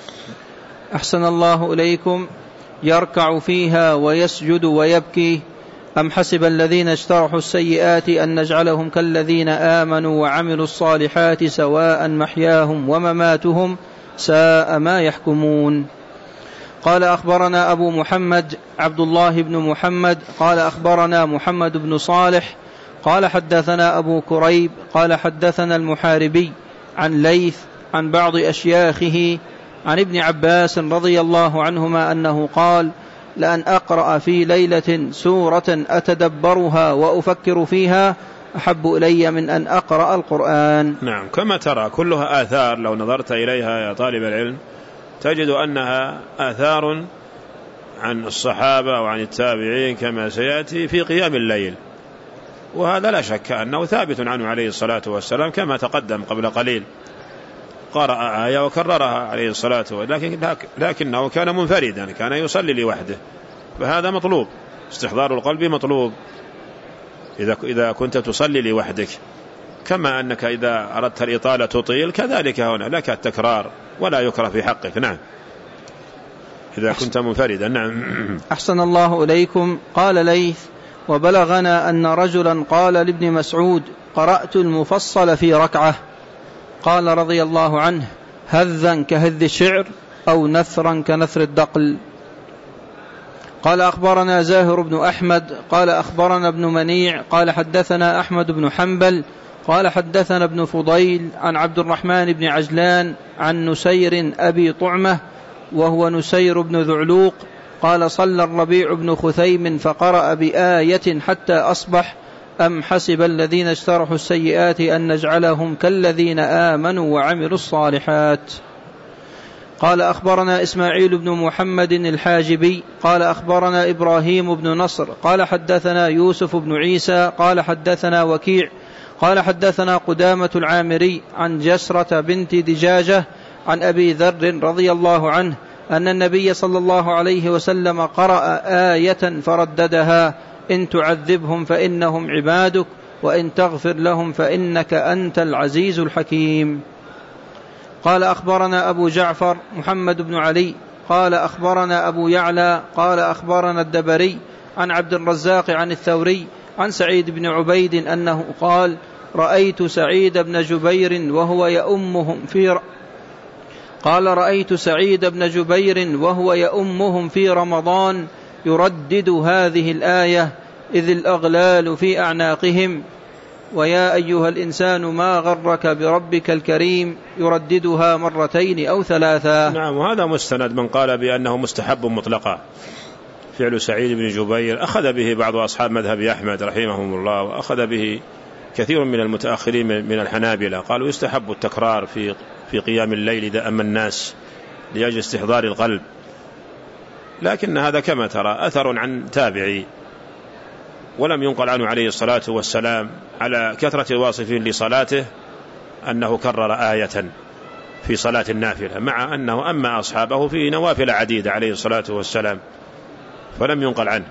أحسن الله إليكم. يركع فيها ويسجد ويبكي. أم حسب الذين اجترحوا السيئات أن نجعلهم كالذين آمنوا وعملوا الصالحات سواء محياهم ومماتهم ساء ما يحكمون. قال أخبرنا أبو محمد عبد الله بن محمد قال أخبرنا محمد بن صالح قال حدثنا أبو كريب قال حدثنا المحاربي عن ليث عن بعض أشياخه عن ابن عباس رضي الله عنهما أنه قال: لأن أقرأ في ليلة سورة أتدبرها وأفكر فيها أحب إلي من أن أقرأ القرآن. نعم. كما ترى كلها آثار، لو نظرت إليها يا طالب العلم تجد أنها آثار عن الصحابة وعن التابعين كما سيأتي في قيام الليل، وهذا لا شك أنه ثابت عنه عليه الصلاة والسلام كما تقدم قبل قليل، قرأ آية وكررها عليه الصلاة والسلام، لكنه كان منفردا، كان يصلي لوحده، فهذا مطلوب، استحضار القلب مطلوب إذا إذا كنت تصلي لوحدك، كما أنك إذا أردت الإطالة تطيل كذلك هنا لك التكرار ولا يكره في حقك. نعم. إذا كنت منفردا. نعم. أحسن الله إليكم. قال ليث: وبلغنا أن رجلا قال لابن مسعود: قرأت المفصل في ركعة. قال رضي الله عنه: هذا كهذ الشعر أو نثرا كنثر الدقل. قال أخبرنا زاهر بن أحمد قال أخبرنا ابن منيع قال حدثنا أحمد بن حنبل قال حدثنا ابن فضيل عن عبد الرحمن بن عجلان عن نسير أبي طعمة وهو نسير بن ذعلوق قال: صلى الربيع بن خثيم فقرأ بآية حتى أصبح: أم حسب الذين اجترحوا السيئات أن نجعلهم كالذين آمنوا وعملوا الصالحات. قال أخبرنا إسماعيل بن محمد الحاجبي قال أخبرنا إبراهيم بن نصر قال حدثنا يوسف بن عيسى قال حدثنا وكيع قال حدثنا قدامة العامري عن جسرة بنت دجاجة عن أبي ذر رضي الله عنه أن النبي صلى الله عليه وسلم قرأ آية فرددها: إن تعذبهم فإنهم عبادك وإن تغفر لهم فإنك أنت العزيز الحكيم. قال أخبرنا أبو جعفر محمد بن علي قال أخبرنا أبو يعلى قال أخبرنا الدبري عن عبد الرزاق عن الثوري عن سعيد بن عبيد أنه قال: رأيت سعيد بن جبير وهو يؤمهم في قال رأيت سعيد بن جبير وهو يؤمهم في رمضان يردد هذه الآية: إذ الأغلال في أعناقهم ويا أيها الإنسان ما غرك بربك الكريم يرددها مرتين أو ثلاثا. نعم، وهذا مستند من قال بأنه مستحب مطلقا فعل سعيد بن جبير، أخذ به بعض أصحاب مذهب أحمد رحمهم الله، وأخذ به كثير من المتأخرين من الحنابلة، قالوا يستحب التكرار في في قيام الليل إذا أما الناس لأجل استحضار القلب. لكن هذا كما ترى أثر عن تابعي، ولم ينقل عنه عليه الصلاة والسلام على كثرة الواصفين لصلاته أنه كرر آية في صلاة النافلة، مع أنه أما أصحابه في نوافل عديدة عليه الصلاة والسلام، فلم ينقل عنه.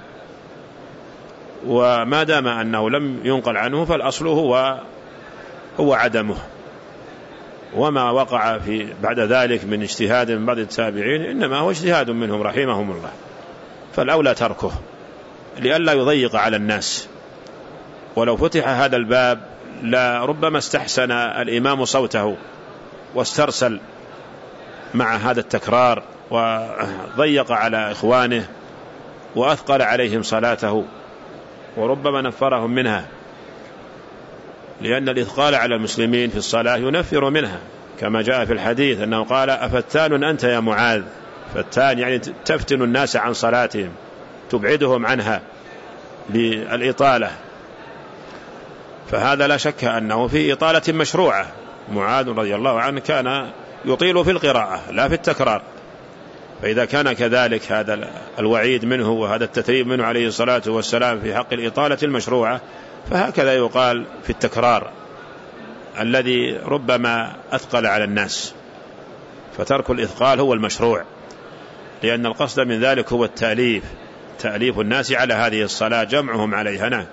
وما دام أنه لم ينقل عنه فالأصل هو هو عدمه، وما وقع في بعد ذلك من اجتهاد من بعض التابعين إنما هو اجتهاد منهم رحمهم الله، فالأولى تركه لئلا يضيق على الناس. ولو فتح هذا الباب لربما استحسن الإمام صوته واسترسل مع هذا التكرار وضيق على إخوانه وأثقل عليهم صلاته، وربما نفرهم منها، لأن الإثقال على المسلمين في الصلاة ينفر منها، كما جاء في الحديث أنه قال أفتان أنت يا معاذ. فتان يعني تفتن الناس عن صلاتهم، تبعدهم عنها بالإطالة، فهذا لا شك أنه في إطالة مشروعة. معاذ رضي الله عنه كان يطيل في القراءة لا في التكرار، فإذا كان كذلك هذا الوعيد منه وهذا التثريب منه عليه الصلاة والسلام في حق الإطالة المشروعة، فهكذا يقال في التكرار الذي ربما أثقل على الناس. فترك الإثقال هو المشروع، لأن القصد من ذلك هو التأليف، تأليف الناس على هذه الصلاة، جمعهم عليها. نعم.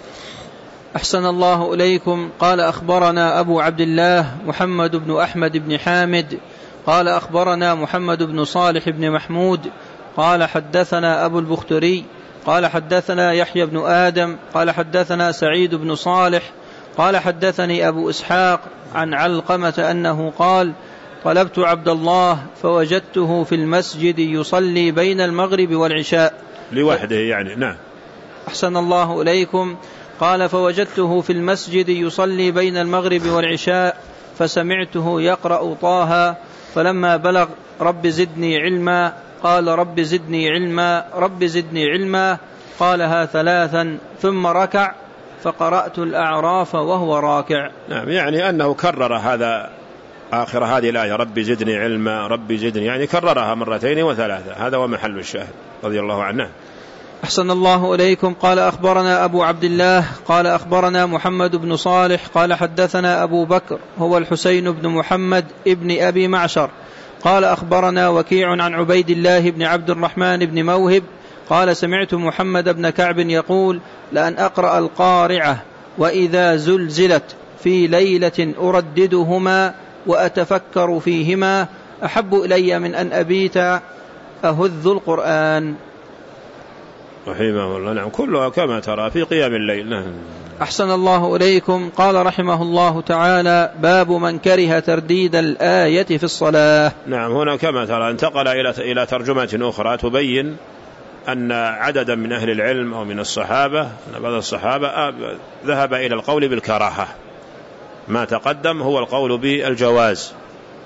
أحسن الله إليكم. قال أخبرنا أبو عبد الله محمد بن أحمد بن حامد قال أخبرنا محمد بن صالح بن محمود قال حدثنا أبو البختري قال حدثنا يحيى بن آدم قال حدثنا سعيد بن صالح قال حدثني أبو إسحاق عن علقمة أنه قال طلبت عبد الله فوجدته في المسجد يصلي بين المغرب والعشاء لوحده يعني. نعم. أحسن الله إليكم. قال فوجدته في المسجد يصلي بين المغرب والعشاء فسمعته يقرأ طه، فلما بلغ رب زدني علما قال رب زدني علما رب زدني علما قالها ثلاثا ثم ركع فقرأت الأعراف وهو راكع. نعم، يعني أنه كرر هذا آخر هذه الآية رب زدني علما رب زدني، يعني كررها مرتين وثلاثة، هذا هو محل الشاهد رضي الله عنه. أحسن الله إليكم. قال أخبرنا أبو عبد الله قال أخبرنا محمد بن صالح قال حدثنا أبو بكر هو الحسين بن محمد ابن أبي معشر قال أخبرنا وكيع عن عبيد الله بن عبد الرحمن بن موهب قال سمعت محمد بن كعب يقول لأن أقرأ القارعة وإذا زلزلت في ليلة أرددهما وأتفكر فيهما أحب إلي من أن أبيت أهذ القرآن. رحمه الله. نعم، كلها كما ترى في قيام الليل. نعم. أحسن الله إليكم. قال رحمه الله تعالى باب من كره ترديد الآية في الصلاة. نعم، هنا كما ترى انتقل إلى إلى ترجمة أخرى تبين أن عددا من أهل العلم أو من الصحابة، أن بعض الصحابة ذهب إلى القول بالكراهة، ما تقدم هو القول بالجواز،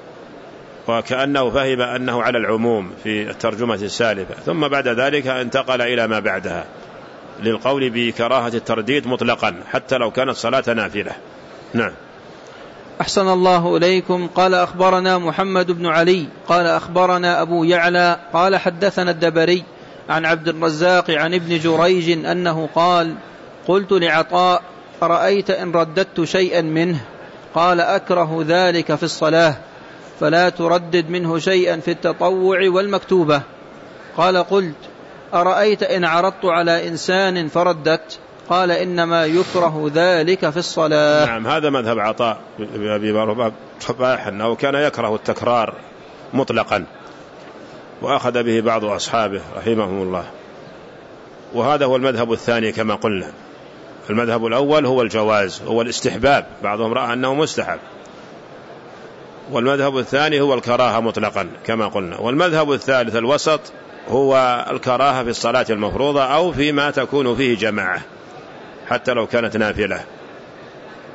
وكأنه فهم أنه على العموم في الترجمة السالفة، ثم بعد ذلك انتقل إلى ما بعدها للقول بكراهة الترديد مطلقا حتى لو كانت صلاة نافلة. نعم. أحسن الله إليكم. قال أخبرنا محمد بن علي قال أخبرنا أبو يعلى قال حدثنا الدبري عن عبد الرزاق عن ابن جريج أنه قال قلت لعطاء أرأيت إن رددت شيئا منه؟ قال أكره ذلك في الصلاة فلا تردد منه شيئا في التطوع والمكتوبة. قال قلت أرأيت إن عرضت على إنسان فردت؟ قال إنما يكره ذلك في الصلاة. نعم، هذا مذهب عطاء بأبي رباح أنه كان يكره التكرار مطلقا، وأخذ به بعض أصحابه رحمهم الله، وهذا هو المذهب الثاني كما قلنا. المذهب الأول هو الجواز، هو الاستحباب، بعضهم رأى أنه مستحب، والمذهب الثاني هو الكراهة مطلقا كما قلنا، والمذهب الثالث الوسط هو الكراهة في الصلاة المفروضة أو فيما تكون فيه جماعة حتى لو كانت نافلة.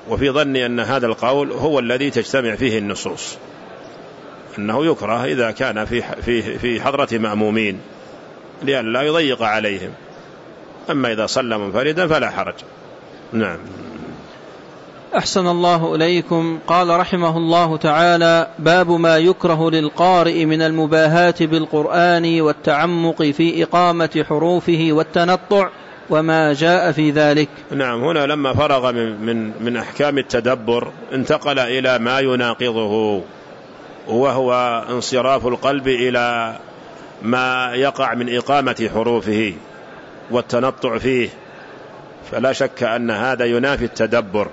وفي ظني أن هذا القول هو الذي تجتمع فيه النصوص، أنه يكره إذا كان في في في حضرة مأمومين لئلا يضيق عليهم، أما إذا صلى منفردا فلا حرج. نعم. أحسن الله إليكم. قال رحمه الله تعالى: باب ما يكره للقارئ من المباهاة بالقرآن والتعمق في إقامة حروفه والتنطع وما جاء في ذلك. نعم. هنا لما فرغ من, من, من أحكام التدبر انتقل إلى ما يناقضه، وهو انصراف القلب إلى ما يقع من إقامة حروفه والتنطع فيه، فلا شك أن هذا ينافي التدبر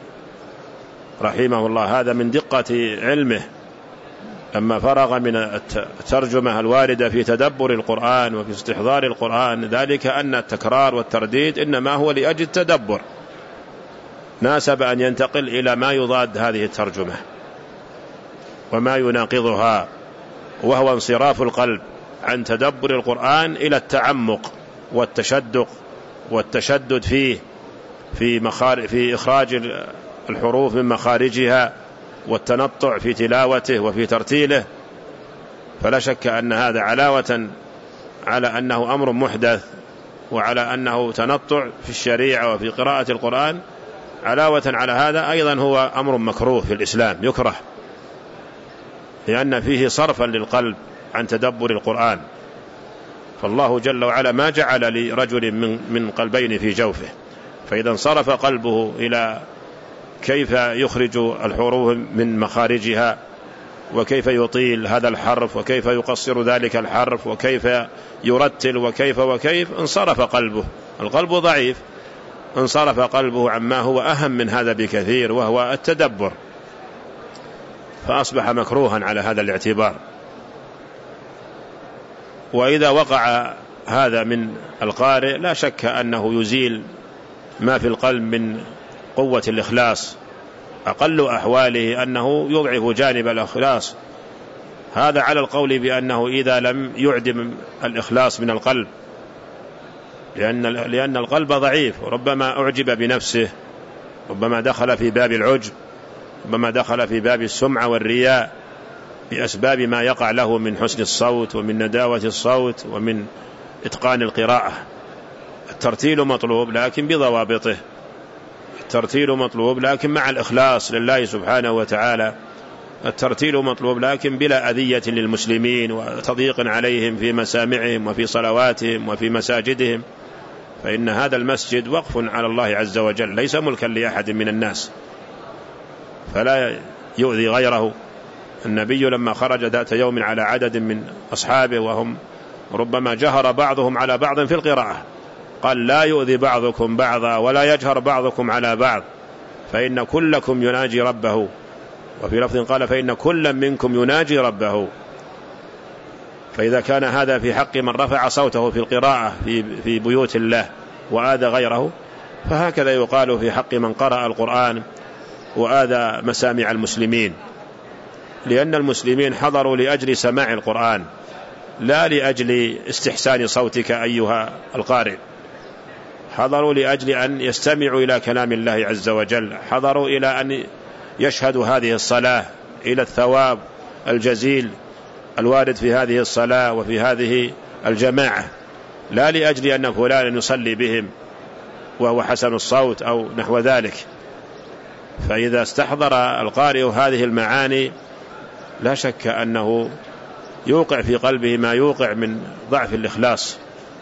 رحمه الله. هذا من دقة علمه لما فرغ من الترجمة الواردة في تدبر القرآن وفي استحضار القرآن، ذلك أن التكرار والترديد إنما هو لأجل التدبر، ناسب أن ينتقل إلى ما يضاد هذه الترجمة وما يناقضها، وهو انصراف القلب عن تدبر القرآن إلى التعمق والتشدق والتشدد فيه في, مخارج في إخراج الحروف من مخارجها والتنطع في تلاوته وفي ترتيله. فلا شك أن هذا علاوة على أنه أمر محدث، وعلى أنه تنطع في الشريعة وفي قراءة القرآن، علاوة على هذا أيضا هو أمر مكروه في الإسلام يكره، لأن فيه صرفا للقلب عن تدبر القرآن. فالله جل وعلا ما جعل لرجل من, من قلبين في جوفه، فإذا انصرف قلبه إلى كيف يخرج الحروف من مخارجها، وكيف يطيل هذا الحرف، وكيف يقصر ذلك الحرف، وكيف يرتل، وكيف وكيف انصرف قلبه. القلب ضعيف، انصرف قلبه عما هو أهم من هذا بكثير، وهو التدبر، فأصبح مكروها على هذا الاعتبار. وإذا وقع هذا من القارئ لا شك أنه يزيل ما في القلب من قوة الإخلاص. أقل أحواله أنه يضعف جانب الإخلاص، هذا على القول بأنه إذا لم يعدم الإخلاص من القلب، لأن, لأن القلب ضعيف، ربما أعجب بنفسه، ربما دخل في باب العجب، ربما دخل في باب السمعة والرياء بأسباب ما يقع له من حسن الصوت ومن نداوة الصوت ومن إتقان القراءة. الترتيل مطلوب لكن بضوابطه، الترتيل مطلوب لكن مع الإخلاص لله سبحانه وتعالى، الترتيل مطلوب لكن بلا أذية للمسلمين وتضييق عليهم في مسامعهم وفي صلواتهم وفي مساجدهم، فإن هذا المسجد وقف على الله عز وجل، ليس ملكا لأحد من الناس، فلا يؤذي غيره. النبي لما خرج ذات يوم على عدد من أصحابه وهم ربما جهر بعضهم على بعض في القراءة، قال: لا يؤذي بعضكم بعضا ولا يجهر بعضكم على بعض، فإن كلكم يناجي ربه. وفي لفظ قال: فإن كل منكم يناجي ربه. فإذا كان هذا في حق من رفع صوته في القراءة في, في بيوت الله وآذى غيره، فهكذا يقال في حق من قرأ القرآن وآذى مسامع المسلمين، لأن المسلمين حضروا لأجل سماع القرآن لا لأجل استحسان صوتك أيها القارئ، حضروا لأجل أن يستمعوا إلى كلام الله عز وجل، حضروا إلى أن يشهدوا هذه الصلاة، إلى الثواب الجزيل الوارد في هذه الصلاة وفي هذه الجماعة، لا لأجل أن فلان يصلي بهم وهو حسن الصوت أو نحو ذلك. فإذا استحضر القارئ هذه المعاني لا شك أنه يوقع في قلبه ما يوقع من ضعف الإخلاص،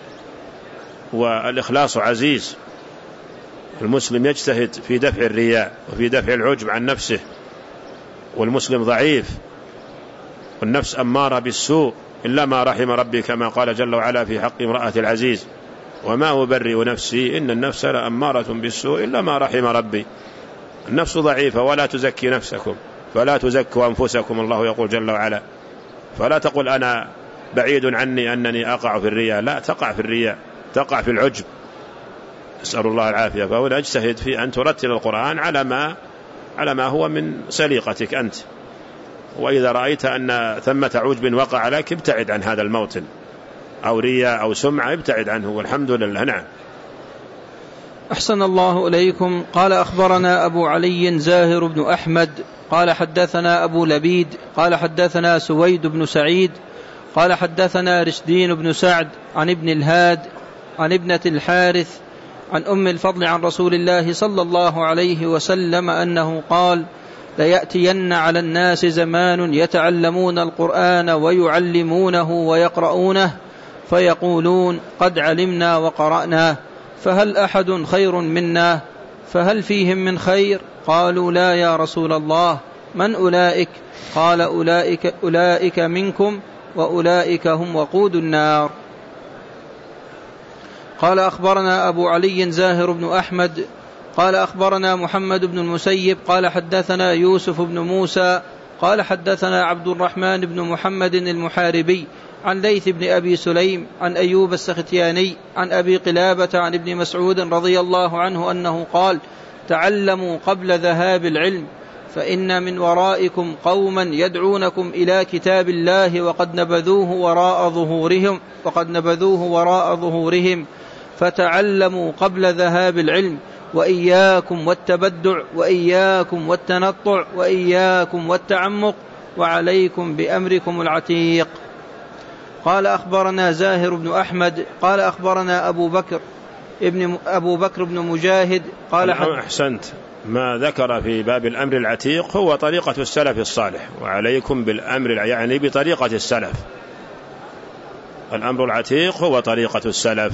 والإخلاص عزيز. المسلم يجتهد في دفع الرياء وفي دفع العجب عن نفسه، والمسلم ضعيف، والنفس أمارة بالسوء إلا ما رحم ربي، كما قال جل وعلا في حق امرأة العزيز: وما أبرئ نفسي إن النفس لأمارة بالسوء إلا ما رحم ربي. النفس ضعيفة، ولا تزكي نفسكم فلا تزكوا أنفسكم، الله يقول جل وعلا. فلا تقل أنا بعيد عني أنني أقع في الرياء، لا، تقع في الرياء، تقع في العجب، نسأل الله العافية. فهنا اجتهد في أن ترتل القرآن على ما على ما هو من سليقتك أنت، وإذا رأيت أن ثمة عجب وقع لك ابتعد عن هذا الموطن، أو رياء أو سمعة ابتعد عنه، والحمد لله. نعم. أحسن الله إليكم. قال أخبرنا أبو علي زاهر بن أحمد قال حدثنا أبو لبيد قال حدثنا سويد بن سعيد قال حدثنا رشدين بن سعد عن ابن الهاد عن ابنة الحارث عن أم الفضل عن رسول الله صلى الله عليه وسلم أنه قال: ليأتين على الناس زمان يتعلمون القرآن ويعلمونه ويقرؤونه فيقولون: قد علمنا وقرأنا، فهل أحد خير منا؟ فهل فيهم من خير؟ قالوا: لا يا رسول الله. من أولئك؟ قال: أولئك, أولئك منكم وأولئك هم وقود النار. قال أخبرنا أبو علي زاهر بن أحمد قال أخبرنا محمد بن المسيب قال حدثنا يوسف بن موسى قال حدثنا عبد الرحمن بن محمد المحاربي عن ليث بن أبي سليم عن أيوب السختياني عن أبي قلابة عن ابن مسعود رضي الله عنه أنه قال: تعلموا قبل ذهاب العلم، فإن من ورائكم قوما يدعونكم إلى كتاب الله وقد نبذوه وراء ظهورهم وقد نبذوه وراء ظهورهم فتعلموا قبل ذهاب العلم، وإياكم والتبدع، وإياكم والتنطع، وإياكم والتعمق، وعليكم بأمركم العتيق. قال أخبرنا زاهر بن أحمد قال أخبرنا أبو بكر ابن أبو بكر بن مجاهد قال أحسنت. ما ذكر في باب الأمر العتيق هو طريقة السلف الصالح، وعليكم بالأمر يعني بطريقة السلف. الأمر العتيق هو طريقة السلف،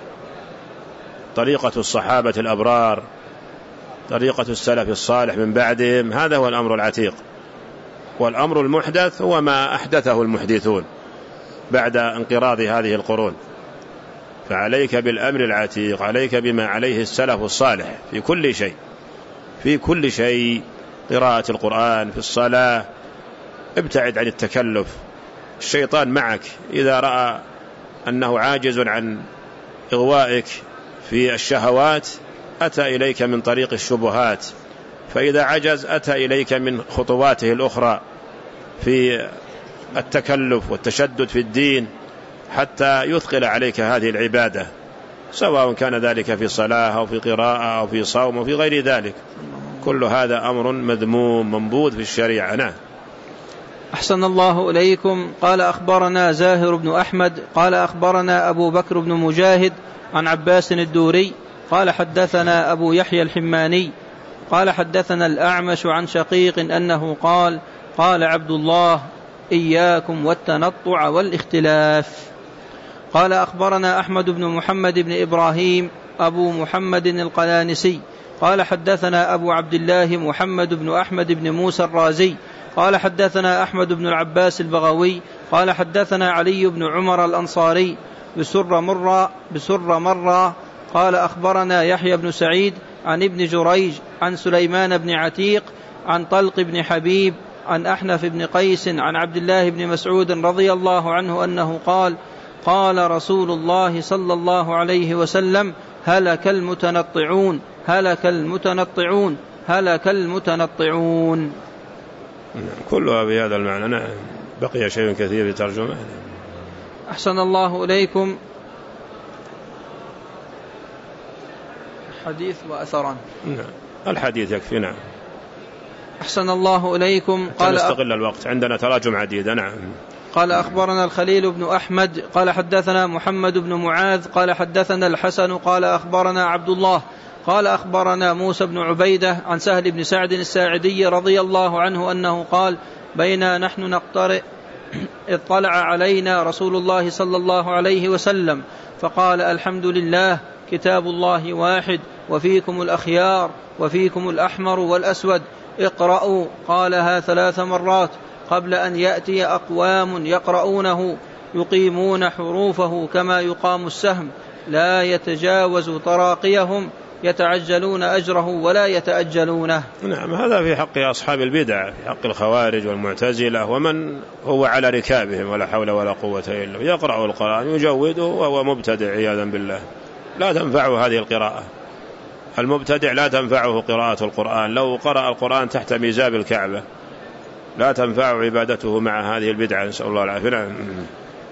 طريقة الصحابة الأبرار، طريقة السلف الصالح من بعدهم، هذا هو الأمر العتيق. والأمر المحدث هو ما أحدثه المحدثون بعد انقراض هذه القرون. فعليك بالأمر العتيق، عليك بما عليه السلف الصالح في كل شيء، في كل شيء. قراءة القرآن في الصلاة، ابتعد عن التكلف. الشيطان معك إذا رأى أنه عاجز عن إغوائك في الشهوات أتى إليك من طريق الشبهات، فإذا عجز أتى إليك من خطواته الأخرى في التكلف والتشدد في الدين حتى يثقل عليك هذه العبادة، سواء كان ذلك في صلاة أو في قراءة أو في صوم أو في غير ذلك. كل هذا أمر مذموم منبوذ في الشريعة. نعم. أحسن الله إليكم. قال أخبرنا زاهر بن أحمد قال أخبرنا أبو بكر بن مجاهد عن عباس الدوري قال حدثنا أبو يحيى الحماني قال حدثنا الأعمش عن شقيق أنه قال: قال عبد الله: إياكم والتنطع والاختلاف. قال أخبرنا أحمد بن محمد بن إبراهيم أبو محمد القلانسي قال حدثنا أبو عبد الله محمد بن أحمد بن موسى الرازي قال حدثنا أحمد بن العباس البغوي قال حدثنا علي بن عمر الأنصاري بسر مرة بسر مرة قال أخبرنا يحيى بن سعيد عن ابن جريج عن سليمان بن عتيق عن طلق بن حبيب عن أحنف بن قيس عن عبد الله بن مسعود رضي الله عنه أنه قال: قال رسول الله صلى الله عليه وسلم: هلك المتنطعون هلك المتنطعون هلك المتنطعون. كلها بهذا المعنى. نعم. بقي شيء كثير في ترجمة. أحسن الله إليكم. حديث وأثرا. نعم. الحديث يكفي. نعم. أحسن الله إليكم. قال نستغل الوقت، عندنا تراجم عديدة. نعم. قال أخبرنا الخليل بن أحمد قال حدثنا محمد بن معاذ قال حدثنا الحسن قال أخبرنا عبد الله قال أخبرنا موسى بن عبيدة عن سهل بن سعد الساعدي رضي الله عنه أنه قال: بينا نحن نقترئ اطلع علينا رسول الله صلى الله عليه وسلم فقال: الحمد لله، كتاب الله واحد، وفيكم الأخيار، وفيكم الأحمر والأسود، اقرأوا. قالها ثلاث مرات قبل أن يأتي أقوام يقرؤونه يقيمون حروفه كما يقام السهم، لا يتجاوز تراقيهم، يتعجلون أجره ولا يتأجلونه. نعم. هذا في حق أصحاب البدع، في حق الخوارج والمعتزلة ومن هو على ركابهم ولا حول ولا قوة إلا بالله. يقرأ القرآن يجوده وهو مبتدع عياذا بالله، لا تنفعه هذه القراءة. المبتدع لا تنفعه قراءة القرآن، لو قرأ القرآن تحت ميزاب الكعبة لا تنفع عبادته مع هذه البدعة، نسأل الله العافية.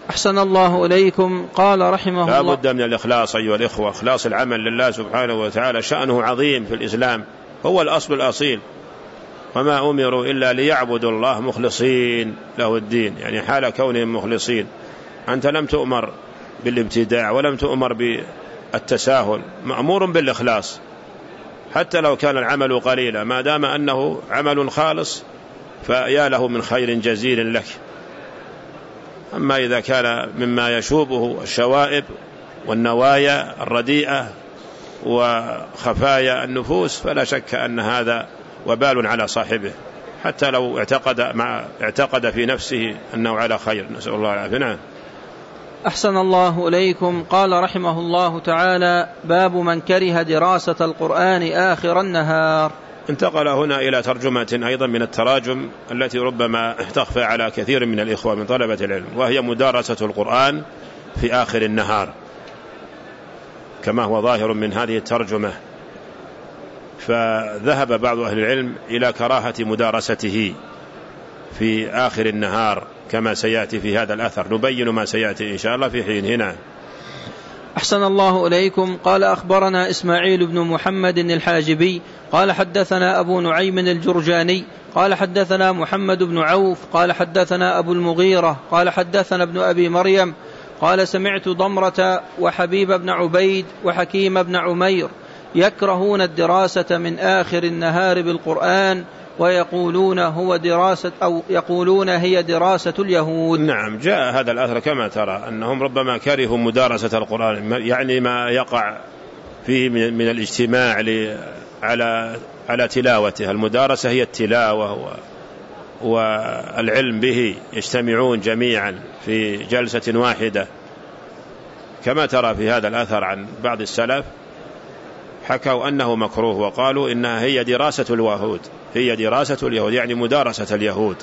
أحسن الله إليكم. قال رحمه الله: لا بد من الإخلاص أيها الإخوة، إخلاص العمل لله سبحانه وتعالى شأنه عظيم في الإسلام، هو الأصل الأصيل، وما أمروا إلا ليعبدوا الله مخلصين له الدين، يعني حال كونهم مخلصين. أنت لم تؤمر بالابتداع ولم تؤمر بالتساهل، مأمور بالإخلاص حتى لو كان العمل قليلا، ما دام أنه عمل خالص فيا له من خير جزيل لك. أما إذا كان مما يشوبه الشوائب والنوايا الرديئة وخفايا النفوس فلا شك أن هذا وبال على صاحبه، حتى لو اعتقد, مع اعتقد في نفسه أنه على خير، نسأل الله العافية. أحسن الله إليكم. قال رحمه الله تعالى: باب من كره دراسة القرآن آخر النهار. انتقل هنا إلى ترجمة أيضا من التراجم التي ربما تخفى على كثير من الإخوة من طلبة العلم، وهي مدارسة القرآن في آخر النهار كما هو ظاهر من هذه الترجمة. فذهب بعض أهل العلم إلى كراهة مدارسته في آخر النهار كما سيأتي في هذا الأثر، نبين ما سيأتي إن شاء الله في حين. هنا أحسن الله إليكم. قال: أخبرنا إسماعيل بن محمد الحاجبي قال حدثنا أبو نعيم الجرجاني قال حدثنا محمد بن عوف قال حدثنا أبو المغيرة قال حدثنا ابن أبي مريم قال: سمعت ضمرة وحبيب بن عبيد وحكيم بن عمير يكرهون الدراسة من آخر النهار بالقرآن، ويقولون هو دراسة أو يقولون هي دراسة اليهود. نعم، جاء هذا الأثر كما ترى أنهم ربما كرهوا مدارسة القرآن، يعني ما يقع فيه من الاجتماع على على تلاوته. المدارسة هي التلاوة والعلم به، يجتمعون جميعا في جلسة واحدة كما ترى في هذا الأثر عن بعض السلف، حكوا أنه مكروه وقالوا إنها هي دراسة اليهود، هي دراسة اليهود يعني مدارسة اليهود.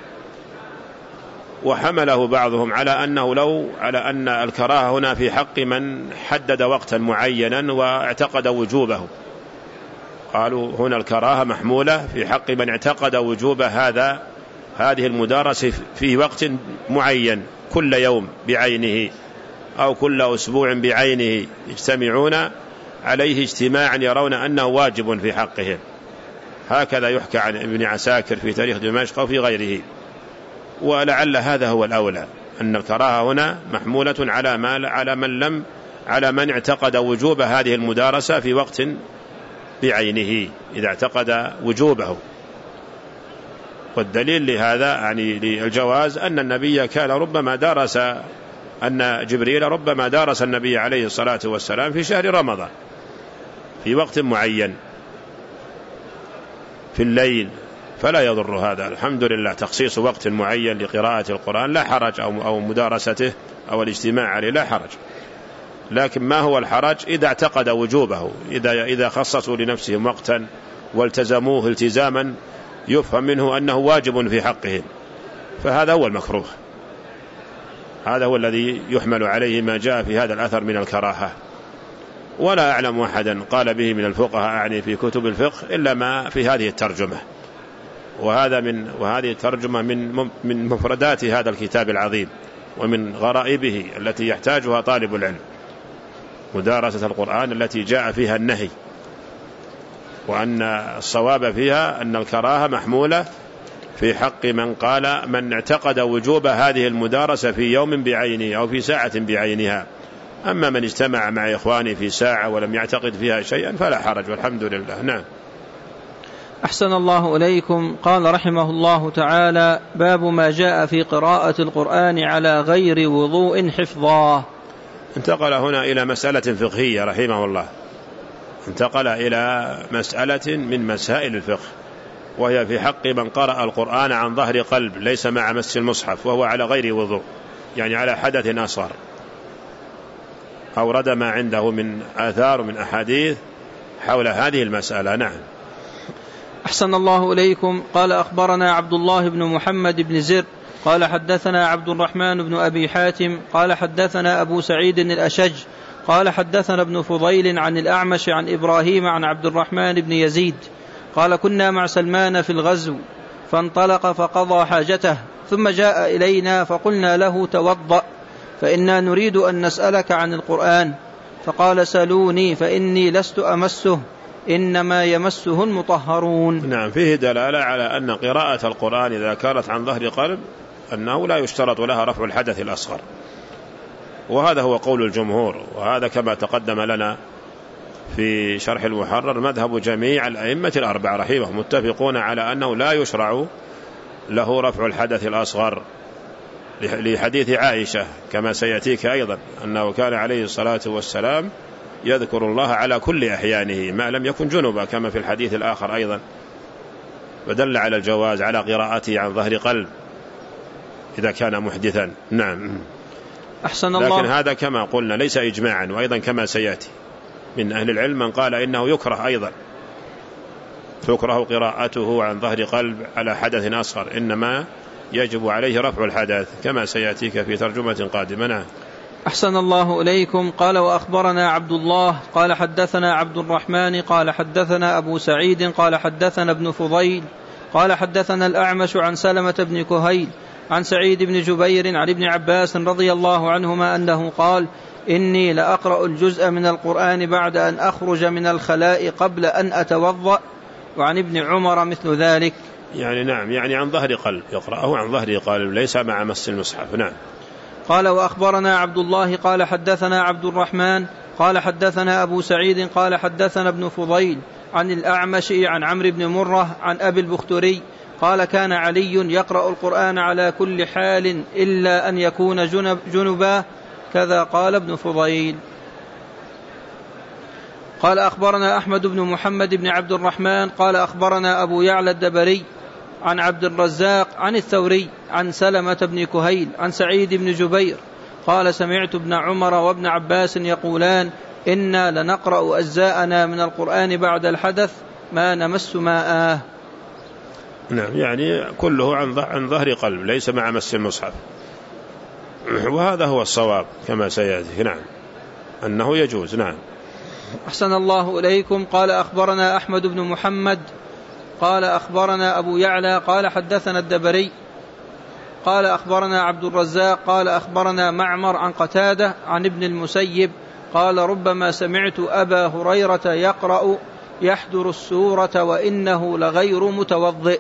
وحمله بعضهم على أنه لو على أن الكراهة هنا في حق من حدد وقتا معينا واعتقد وجوبه، قالوا هنا الكراهة محمولة في حق من اعتقد وجوب هذا هذه المدارسة في وقت معين، كل يوم بعينه أو كل أسبوع بعينه يجتمعون عليه اجتماعا يرون أنه واجب في حقهم. هكذا يحكى عن ابن عساكر في تاريخ دمشق وفي غيره. ولعل هذا هو الأولى، أن الكراهة هنا محمولة على ما على من لم على من اعتقد وجوب هذه المدارسة في وقت بعينه إذا اعتقد وجوبه. والدليل لهذا يعني للجواز أن النبي كان ربما دارس أن جبريل ربما دارس النبي عليه الصلاة والسلام في شهر رمضان في وقت معين في الليل، فلا يضر هذا. الحمد لله تخصيص وقت معين لقراءة القرآن لا حرج، أو أو مدارسته أو الاجتماع عليه لا حرج. لكن ما هو الحرج إذا اعتقد وجوبه، إذا إذا خصصوا لنفسهم وقتا والتزموه التزاما يفهم منه أنه واجب في حقهم، فهذا هو المكروه، هذا هو الذي يحمل عليه ما جاء في هذا الأثر من الكراهة. ولا أعلم أحدا قال به من الفقهاء أعني في كتب الفقه إلا ما في هذه الترجمة، وهذا من وهذه الترجمة من من مفردات هذا الكتاب العظيم ومن غرائبه التي يحتاجها طالب العلم، مدارسة القرآن التي جاء فيها النهي، وأن الصواب فيها أن الكراهة محمولة في حق من قال من اعتقد وجوب هذه المدارسة في يوم بعينه أو في ساعة بعينها. أما من اجتمع مع إخواني في ساعة ولم يعتقد فيها شيئا فلا حرج، والحمد لله. نعم. أحسن الله إليكم. قال رحمه الله تعالى: باب ما جاء في قراءة القرآن على غير وضوء حفظا. انتقل هنا إلى مسألة فقهية رحمه الله، انتقل إلى مسألة من مسائل الفقه، وهي في حق من قرأ القرآن عن ظهر قلب ليس مع مس المصحف وهو على غير وضوء، يعني على حدث أصغر، أورد ما عنده من آثار ومن أحاديث حول هذه المسألة. نعم. أحسن الله إليكم. قال: أخبرنا عبد الله بن محمد بن زر قال حدثنا عبد الرحمن بن أبي حاتم قال حدثنا أبو سعيد الأشج قال حدثنا ابن فضيل عن الأعمش عن إبراهيم عن عبد الرحمن بن يزيد قال: كنا مع سلمان في الغزو فانطلق فقضى حاجته ثم جاء إلينا فقلنا له توضأ فإنا نريد أن نسألك عن القرآن. فقال سلوني فإني لست أمسه، إنما يمسه المطهرون. نعم، فيه دلالة على أن قراءة القرآن إذا كانت عن ظهر قلب أنه لا يشترط لها رفع الحدث الأصغر، وهذا هو قول الجمهور، وهذا كما تقدم لنا في شرح المحرر مذهب جميع الأئمة الأربعة رحمهم، متفقون على أنه لا يشرع له رفع الحدث الأصغر، لحديث عائشة كما سيأتيك أيضا أنه كان عليه الصلاة والسلام يذكر الله على كل أحيانه ما لم يكن جنبا، كما في الحديث الآخر أيضا، ودل على الجواز على قراءته عن ظهر قلب إذا كان محدثا. نعم. أحسن الله. لكن هذا كما قلنا ليس إجماعا، وأيضا كما سيأتي من أهل العلم من قال إنه يكره أيضا، تكره قراءته عن ظهر قلب على حدث أصغر، إنما يجب عليه رفع الحدث كما سيأتيك في ترجمة قادمة. أحسن الله إليكم. قال وأخبرنا عبد الله قال حدثنا عبد الرحمن قال حدثنا أبو سعيد قال حدثنا ابن فضيل قال حدثنا الأعمش عن سلمة بن كهيل عن سعيد بن جبير عن ابن عباس رضي الله عنهما أنه قال إني لأقرأ الجزء من القرآن بعد أن أخرج من الخلاء قبل أن أتوضأ. وعن ابن عمر مثل ذلك. يعني نعم، يعني عن ظهر قلب، يقرأه عن ظهر قلب ليس مع مس المصحف. نعم. قال وأخبرنا عبد الله قال حدثنا عبد الرحمن قال حدثنا أبو سعيد قال حدثنا ابن فضيل عن الأعمش عن عمرو بن مرة عن أبي البختري قال كان علي يقرأ القرآن على كل حال إلا أن يكون جنب جنبا، كذا قال ابن فضيل. قال أخبرنا أحمد بن محمد بن عبد الرحمن قال أخبرنا أبو يعلى الدبري عن عبد الرزاق عن الثوري عن سلمة بن كهيل عن سعيد بن جبير قال سمعت ابن عمر وابن عباس يقولان إنا لنقرأ أجزاءنا من القرآن بعد الحدث ما نمس ماءه. نعم، يعني كله عن ظهر قلب ليس مع مس المصحف، وهذا هو الصواب كما سيأتي. نعم، أنه يجوز. نعم. أحسن الله إليكم. قال أخبرنا أحمد بن محمد قال أخبرنا أبو يعلى قال حدثنا الدبري قال أخبرنا عبد الرزاق قال أخبرنا معمر عن قتادة عن ابن المسيب قال ربما سمعت أبا هريرة يقرأ يحضر السورة وإنه لغير متوضئ.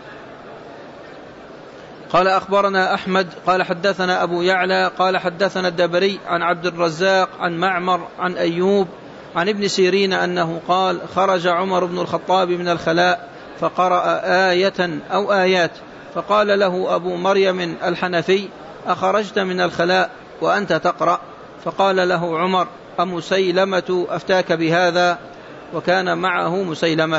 قال أخبرنا أحمد قال حدثنا أبو يعلى قال حدثنا الدبري عن عبد الرزاق عن معمر عن أيوب عن ابن سيرين أنه قال خرج عمر بن الخطاب من الخلاء فقرأ آية أو آيات فقال له أبو مريم الحنفي أخرجت من الخلاء وأنت تقرأ؟ فقال له عمر أمسيلمة أفتاك بهذا؟ وكان معه مسيلمة.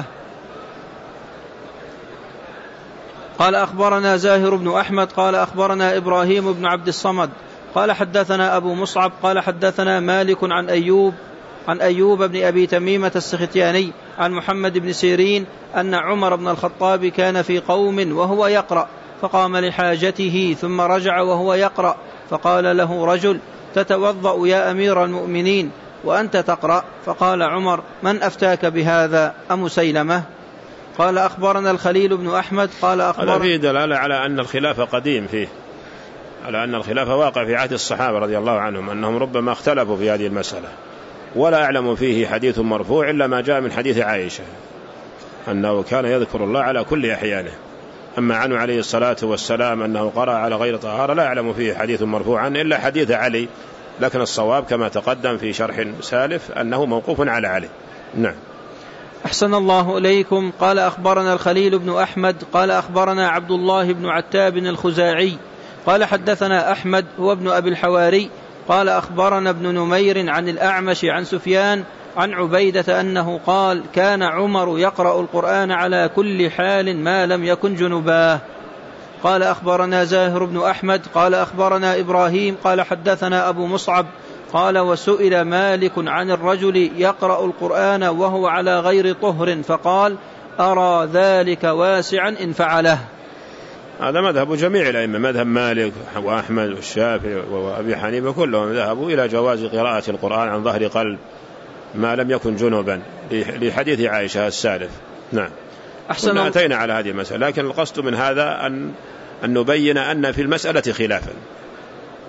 قال أخبرنا زاهر بن أحمد قال أخبرنا إبراهيم بن عبد الصمد قال حدثنا أبو مصعب قال حدثنا مالك عن أيوب عن أيوب بن أبي تميمة السختياني عن محمد بن سيرين أن عمر بن الخطاب كان في قوم وهو يقرأ فقام لحاجته ثم رجع وهو يقرأ فقال له رجل تتوضأ يا أمير المؤمنين وأنت تقرأ؟ فقال عمر من أفتاك بهذا أمسيلمة؟ قال أخبرنا الخليل بن أحمد قال أخبرنا. هذا فيه دلالة على أن الخلاف قديم فيه، على أن الخلاف واقع في عهد الصحابة رضي الله عنهم، أنهم ربما اختلفوا في هذه المسألة، ولا أعلم فيه حديث مرفوع إلا ما جاء من حديث عائشة أنه كان يذكر الله على كل أحيانه. أما عنه عليه الصلاة والسلام أنه قرأ على غير طهارة لا أعلم فيه حديث مرفوعا إلا حديث علي، لكن الصواب كما تقدم في شرح سالف أنه موقوف على علي. نعم. أحسن الله إليكم. قال أخبرنا الخليل بن أحمد قال أخبرنا عبد الله بن عتاب الخزاعي قال حدثنا أحمد هو ابن أبي الحواري قال أخبرنا ابن نمير عن الأعمش عن سفيان عن عبيدة أنه قال كان عمر يقرأ القرآن على كل حال ما لم يكن جنبا. قال أخبرنا زاهر بن أحمد قال أخبرنا إبراهيم قال حدثنا أبو مصعب قال وسئل مالك عن الرجل يقرأ القرآن وهو على غير طهر فقال أرى ذلك واسعا إن فعله. هذا مذهب جميع الأئمة، مذهب مالك وأحمد والشافعي وأبي حنيفة كلهم ذهبوا إلى جواز قراءة القرآن عن ظهر قلب ما لم يكن جنوبا لحديث عائشة السالف. نعم. أحسن. أتينا على هذه المسألة، لكن القصد من هذا أن, أن نبين أن في المسألة خلافا،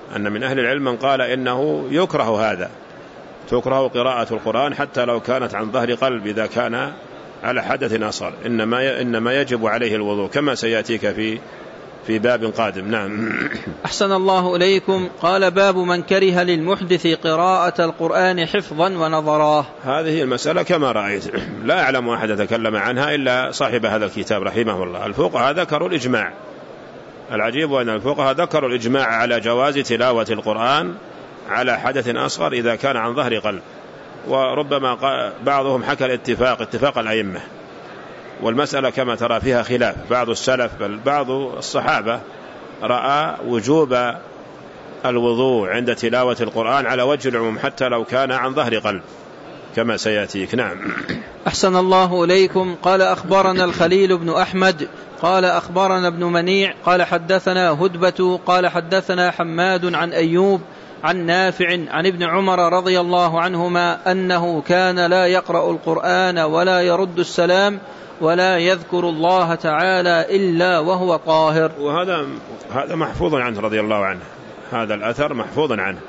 أن من أهل العلم من قال إنه يكره هذا، تكره قراءة القرآن حتى لو كانت عن ظهر قلب إذا كان على حدث أصغر، إنما إنما يجب عليه الوضوء كما سيأتيك في في باب قادم. نعم. أحسن الله إليكم. قال باب من كره للمحدث قراءة القرآن حفظا ونظراه. هذه المسألة كما رأيت لا أعلم أحد تكلم عنها إلا صاحب هذا الكتاب رحمه الله. الفقهاء ذكروا الإجماع، العجيب أن الفقهاء ذكروا الإجماع على جواز تلاوة القرآن على حدث أصغر إذا كان عن ظهر قلب، وربما بعضهم حكى الاتفاق اتفاق الأئمة، والمسألة كما ترى فيها خلاف، بعض السلف بل بعض الصحابة رأى وجوب الوضوء عند تلاوة القرآن على وجه العموم حتى لو كان عن ظهر قلب كما سيأتيك. نعم. أحسن الله إليكم. قال أخبرنا الخليل بن أحمد قال أخبرنا ابن منيع قال حدثنا هدبة قال حدثنا حماد عن أيوب عن نافع عن ابن عمر رضي الله عنهما أنه كان لا يقرأ القرآن ولا يرد السلام ولا يذكر الله تعالى إلا وهو طاهر. وهذا هذا محفوظ عنه رضي الله عنه، هذا الأثر محفوظ عنه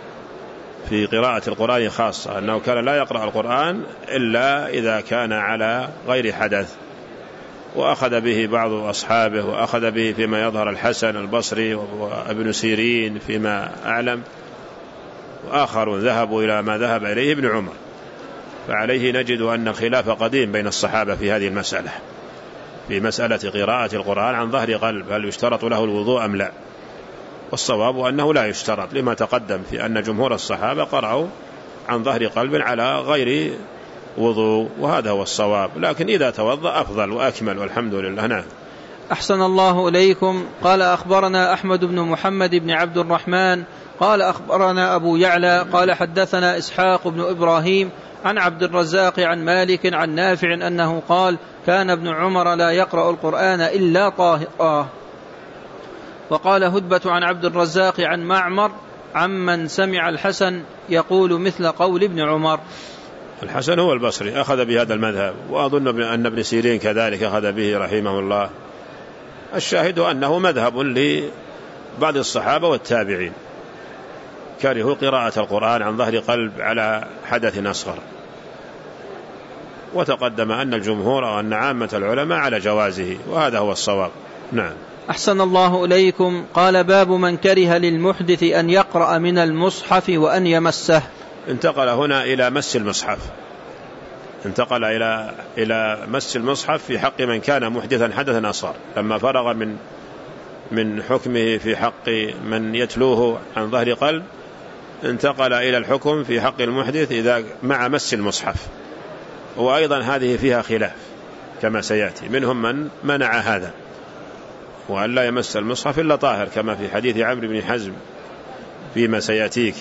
في قراءة القرآن خاصة، أنه كان لا يقرأ القرآن إلا إذا كان على غير حدث، وأخذ به بعض أصحابه، وأخذ به فيما يظهر الحسن البصري وابن سيرين فيما أعلم، وآخرون ذهبوا إلى ما ذهب إليه ابن عمر. فعليه نجد أن الخلاف قديم بين الصحابة في هذه المسألة، في مسألة قراءة القرآن عن ظهر قلب، هل يشترط له الوضوء أم لا؟ والصواب أنه لا يشترط، لما تقدم في أن جمهور الصحابة قرأوا عن ظهر قلب على غير وضوء، وهذا هو الصواب، لكن إذا توضأ أفضل وأكمل والحمد لله. نعم. أحسن الله إليكم. قال أخبرنا أحمد بن محمد بن عبد الرحمن قال أخبرنا أبو يعلى قال حدثنا إسحاق بن إبراهيم عن عبد الرزاق عن مالك عن نافع أنه قال كان ابن عمر لا يقرأ القرآن إلا طاهرا. وقال هدبة عن عبد الرزاق عن معمر عمن سمع الحسن يقول مثل قول ابن عمر. الحسن هو البصري أخذ بهذا المذهب، وأظن أن ابن سيرين كذلك أخذ به رحمه الله. الشاهد أنه مذهب لبعض الصحابة والتابعين، كرهوا قراءة القرآن عن ظهر قلب على حدث أصغر، وتقدم أن الجمهور وأن عامة العلماء على جوازه، وهذا هو الصواب. نعم. أحسن الله إليكم. قال باب من كره للمحدث أن يقرأ من المصحف وأن يمسه. انتقل هنا إلى مس المصحف، انتقل إلى إلى مس المصحف في حق من كان محدثا حدثا أصغر، لما فرغ من من حكمه في حق من يتلوه عن ظهر قلب انتقل إلى الحكم في حق المحدث إذا مع مس المصحف. وأيضا هذه فيها خلاف كما سيأتي، منهم من منع هذا وأن لا يمس المصحف إلا طاهر كما في حديث عمرو بن حزم فيما سيأتيك،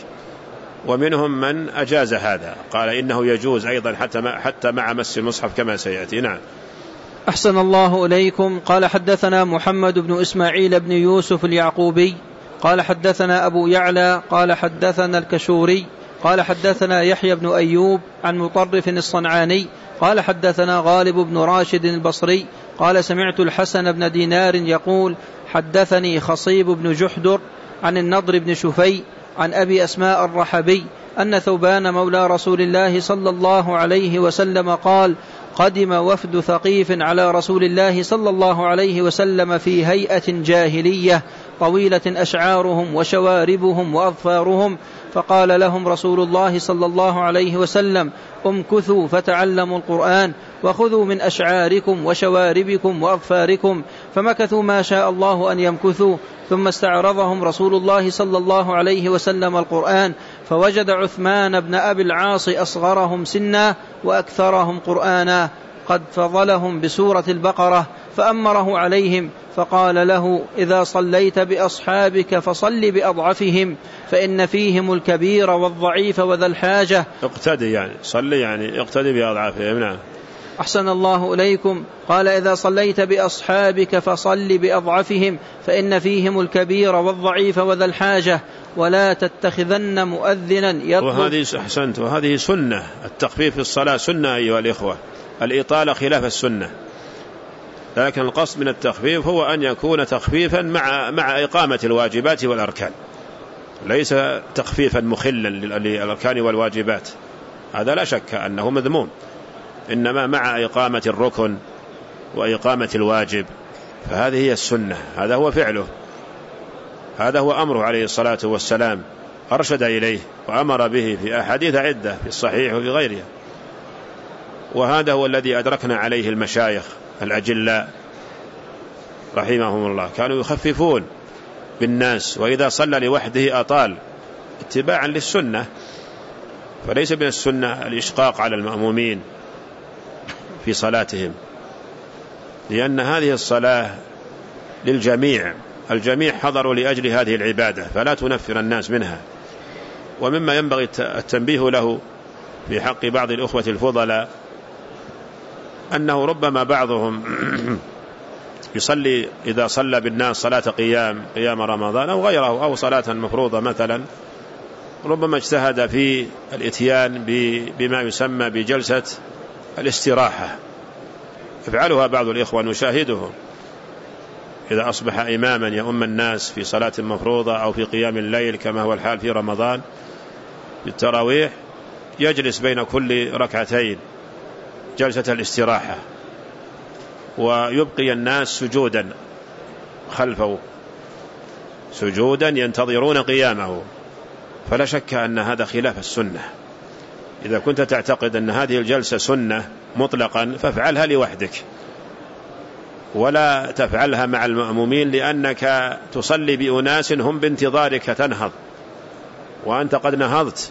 ومنهم من أجاز هذا قال إنه يجوز أيضا حتى حتى مع مس المصحف كما سيأتي. نعم. أحسن الله إليكم. قال حدثنا محمد بن إسماعيل بن يوسف اليعقوبي قال حدثنا أبو يعلى قال حدثنا الكشوري قال حدثنا يحيى بن أيوب عن مطرف الصنعاني قال حدثنا غالب بن راشد البصري قال سمعت الحسن بن دينار يقول حدثني خصيب بن جحدر عن النضر بن شفي عن أبي أسماء الرحبي أن ثوبان مولى رسول الله صلى الله عليه وسلم قال قدم وفد ثقيف على رسول الله صلى الله عليه وسلم في هيئة جاهلية طويلة أشعارهم وشواربهم وأظفارهم، فقال لهم رسول الله صلى الله عليه وسلم امكثوا فتعلموا القرآن وخذوا من أشعاركم وشواربكم وأظفاركم، فمكثوا ما شاء الله أن يمكثوا، ثم استعرضهم رسول الله صلى الله عليه وسلم القرآن، فوجد عثمان بن أبي العاص أصغرهم سنا وأكثرهم قرآنا قد فضلهم بسورة البقرة، فأمره عليهم فقال له إذا صليت بأصحابك فصل بأضعفهم فإن فيهم الكبير والضعيف وذا الحاجة. اقتدي يعني صلي يعني اقتدي بأضعفهم. نعم. أحسن الله إليكم. قال إذا صليت بأصحابك فصل بأضعفهم فإن فيهم الكبير والضعيف وذا الحاجة ولا تتخذن مؤذنا يطلب. وهذه أحسنت، وهذه سنة، التخفيف في الصلاة سنة أيها الإخوة، الإطالة خلاف السنة، لكن القصد من التخفيف هو أن يكون تخفيفا مع مع إقامة الواجبات والأركان، ليس تخفيفا مخلا للأركان والواجبات، هذا لا شك أنه مذموم، إنما مع إقامة الركن وإقامة الواجب، فهذه هي السنة، هذا هو فعله، هذا هو أمره عليه الصلاة والسلام، أرشد إليه وأمر به في أحاديث عدة في الصحيح وفي غيرها. وهذا هو الذي أدركنا عليه المشايخ الأجلاء رحمهم الله، كانوا يخففون بالناس، وإذا صلى لوحده أطال اتباعا للسنة، فليس من السنة الإشقاق على المأمومين في صلاتهم، لأن هذه الصلاة للجميع، الجميع حضروا لأجل هذه العبادة، فلا تنفر الناس منها. ومما ينبغي التنبيه له في حق بعض الأخوة الفضلاء أنه ربما بعضهم يصلي إذا صلى بالناس صلاة قيام قيام رمضان أو غيره أو صلاة مفروضة مثلا، ربما اجتهد في الاتيان بما يسمى بجلسة الاستراحة، يفعلها بعض الإخوة نشاهدهم إذا أصبح إماما يؤم الناس في صلاة مفروضة أو في قيام الليل كما هو الحال في رمضان في التراويح، يجلس بين كل ركعتين جلسة الاستراحة ويبقي الناس سجودا خلفه، سجودا ينتظرون قيامه، فلا شك أن هذا خلاف السنة. إذا كنت تعتقد أن هذه الجلسة سنة مطلقا فافعلها لوحدك، ولا تفعلها مع المأمومين، لأنك تصلي بأناس هم بانتظارك تنهض، وأنت قد نهضت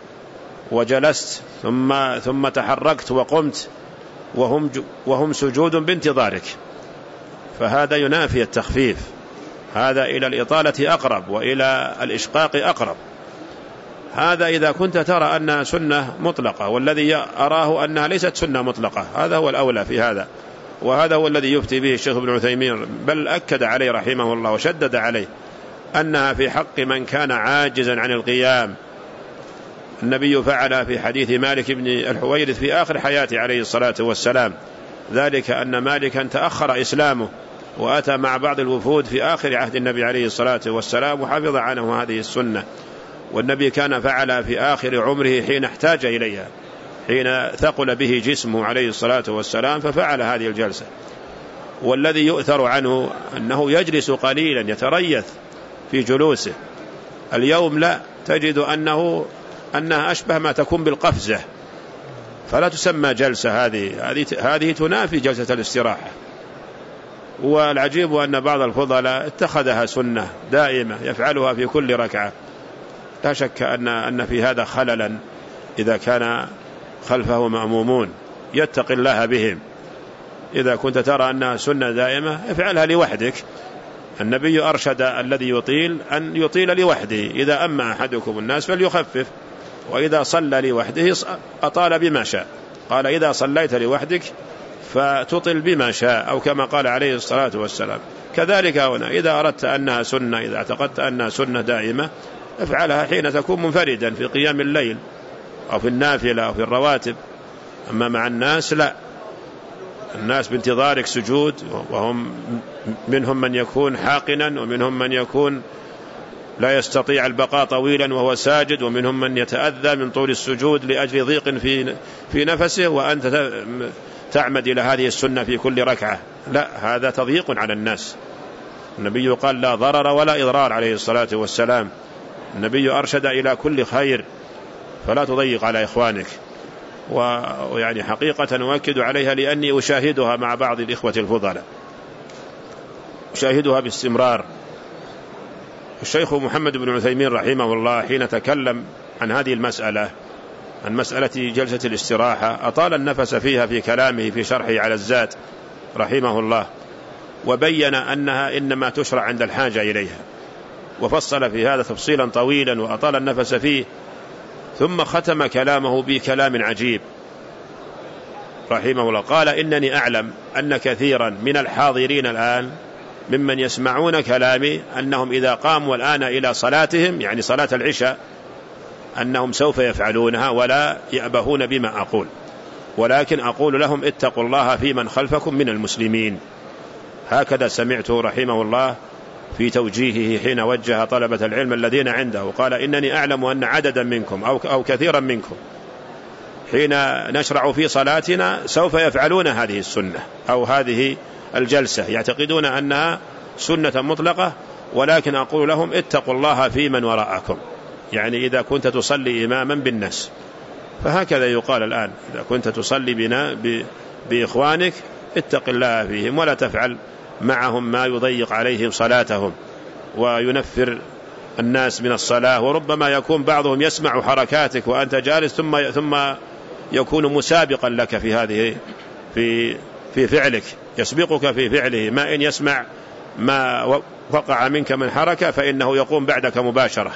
وجلست ثم ثم تحركت وقمت وهم وهم سجود بانتظارك، فهذا ينافي التخفيف، هذا إلى الإطالة أقرب وإلى الإشقاق أقرب. هذا إذا كنت ترى أنها سنة مطلقة، والذي أراه أنها ليست سنة مطلقة، هذا هو الأولى في هذا، وهذا هو الذي يفتي به الشيخ ابن عثيمين، بل أكد عليه رحمه الله وشدد عليه أنها في حق من كان عاجزا عن القيام. النبي فعل في حديث مالك بن الحويرث في آخر حياته عليه الصلاة والسلام، ذلك أن مالكا تأخر إسلامه وأتى مع بعض الوفود في آخر عهد النبي عليه الصلاة والسلام وحفظ عنه هذه السنة، والنبي كان فعل في آخر عمره حين احتاج إليها، حين ثقل به جسمه عليه الصلاة والسلام ففعل هذه الجلسة. والذي يؤثر عنه أنه يجلس قليلا يتريث في جلوسه، اليوم لا، تجد أنه أنها أشبه ما تكون بالقفزة، فلا تسمى جلسة، هذه هذه هذه تنافي جلسة الاستراحة. والعجيب أن بعض الفضلاء اتخذها سنة دائمة يفعلها في كل ركعة، لا شك أن أن في هذا خللا إذا كان خلفه مأمومون، يتقي الله بهم. إذا كنت ترى أنها سنة دائمة افعلها لوحدك، النبي أرشد الذي يطيل أن يطيل لوحده، إذا أما أحدكم الناس فليخفف، وإذا صلى لوحده أطال بما شاء، قال إذا صليت لوحدك فتطل بما شاء، أو كما قال عليه الصلاة والسلام. كذلك هنا إذا أردت أنها سنة، إذا اعتقدت أنها سنة دائمة افعلها حين تكون منفردا في قيام الليل أو في النافلة أو في الرواتب، أما مع الناس لا، الناس بانتظارك سجود، وهم منهم من يكون حاقنا، ومنهم من يكون لا يستطيع البقاء طويلا وهو ساجد، ومنهم من يتأذى من طول السجود لأجل ضيق في في نفسه، وأنت تعمد إلى هذه السنة في كل ركعة، لا، هذا تضييق على الناس. النبي قال لا ضرر ولا إضرار عليه الصلاة والسلام، النبي أرشد إلى كل خير، فلا تضيق على إخوانك. ويعني حقيقة أؤكد عليها لأني أشاهدها مع بعض الإخوة الفضلاء، أشاهدها باستمرار. الشيخ محمد بن عثيمين رحمه الله حين تكلم عن هذه المسألة، عن مسألة جلسة الاستراحة، أطال النفس فيها في كلامه في شرحه على الزاد رحمه الله، وبين أنها إنما تشرع عند الحاجة إليها، وفصل في هذا تفصيلا طويلا وأطال النفس فيه، ثم ختم كلامه بكلام عجيب رحمه الله، قال إنني أعلم أن كثيرا من الحاضرين الآن ممن يسمعون كلامي أنهم إذا قاموا الآن إلى صلاتهم، يعني صلاة العشاء، أنهم سوف يفعلونها ولا يأبهون بما أقول، ولكن أقول لهم اتقوا الله في من خلفكم من المسلمين. هكذا سمعته رحمه الله في توجيهه حين وجه طلبة العلم الذين عنده وقال إنني أعلم أن عددا منكم أو أو كثيرا منكم حين نشرع في صلاتنا سوف يفعلون هذه السنة أو هذه الجلسة، يعتقدون أنها سنة مطلقة، ولكن أقول لهم اتقوا الله في من وراءكم، يعني إذا كنت تصلي إماما بالناس، فهكذا يقال الآن، إذا كنت تصلي بنا بإخوانك اتق الله فيهم ولا تفعل معهم ما يضيق عليهم صلاتهم وينفر الناس من الصلاة، وربما يكون بعضهم يسمع حركاتك وأنت جالس ثم ثم يكون مسابقا لك في هذه في في فعلك، يسبقك في فعله، ما إن يسمع ما وقع منك من حركة فإنه يقوم بعدك مباشرة.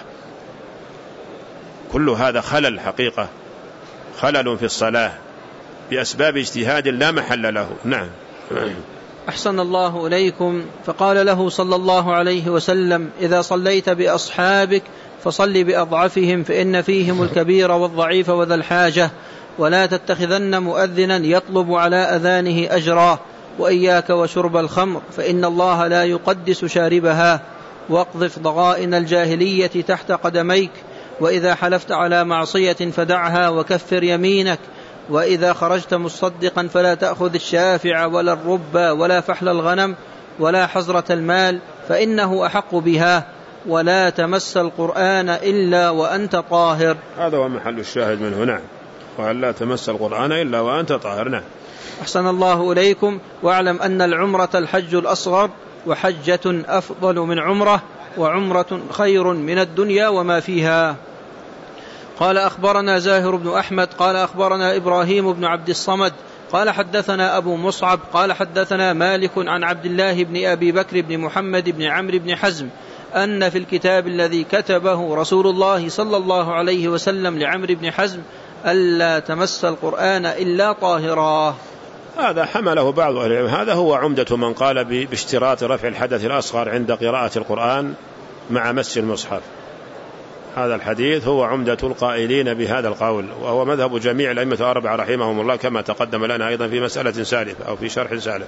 كل هذا خلل حقيقة، خلل في الصلاة بأسباب اجتهاد لا محل له. نعم. أحسن الله إليكم. فقال له صلى الله عليه وسلم: إذا صليت بأصحابك فصل بأضعفهم فإن فيهم الكبير والضعيف وذا الحاجة، ولا تتخذن مؤذنا يطلب على أذانه أجرا، وإياك وشرب الخمر فإن الله لا يقدس شاربها، واقذف ضغائن الجاهلية تحت قدميك، وإذا حلفت على معصية فدعها وكفر يمينك، وإذا خرجت مصدقا فلا تأخذ الشافع ولا الربا ولا فحل الغنم ولا حزرة المال فإنه أحق بها، ولا تمس القرآن إلا وأنت طاهر. هذا هو محل الشاهد منه. نعم. ولا تمس القرآن إلا وأنت طاهر. نعم. أحسن الله إليكم. واعلم أن العمرة الحج الأصغر، وحجة أفضل من عمرة، وعمرة خير من الدنيا وما فيها. قال أخبرنا زاهر بن أحمد قال أخبرنا إبراهيم بن عبد الصمد قال حدثنا أبو مصعب قال حدثنا مالك عن عبد الله بن أبي بكر بن محمد بن عمرو بن حزم أن في الكتاب الذي كتبه رسول الله صلى الله عليه وسلم لعمرو بن حزم ألا تمس القرآن إلا طاهرا. هذا حمله بعض أهل العلم، هذا هو عمدة من قال باشتراط رفع الحدث الأصغر عند قراءة القرآن مع مس المصحف. هذا الحديث هو عمدة القائلين بهذا القول، وهو مذهب جميع الأئمة الأربعة رحمهم الله، كما تقدم لنا أيضا في مسألة سالفة أو في شرح سالف.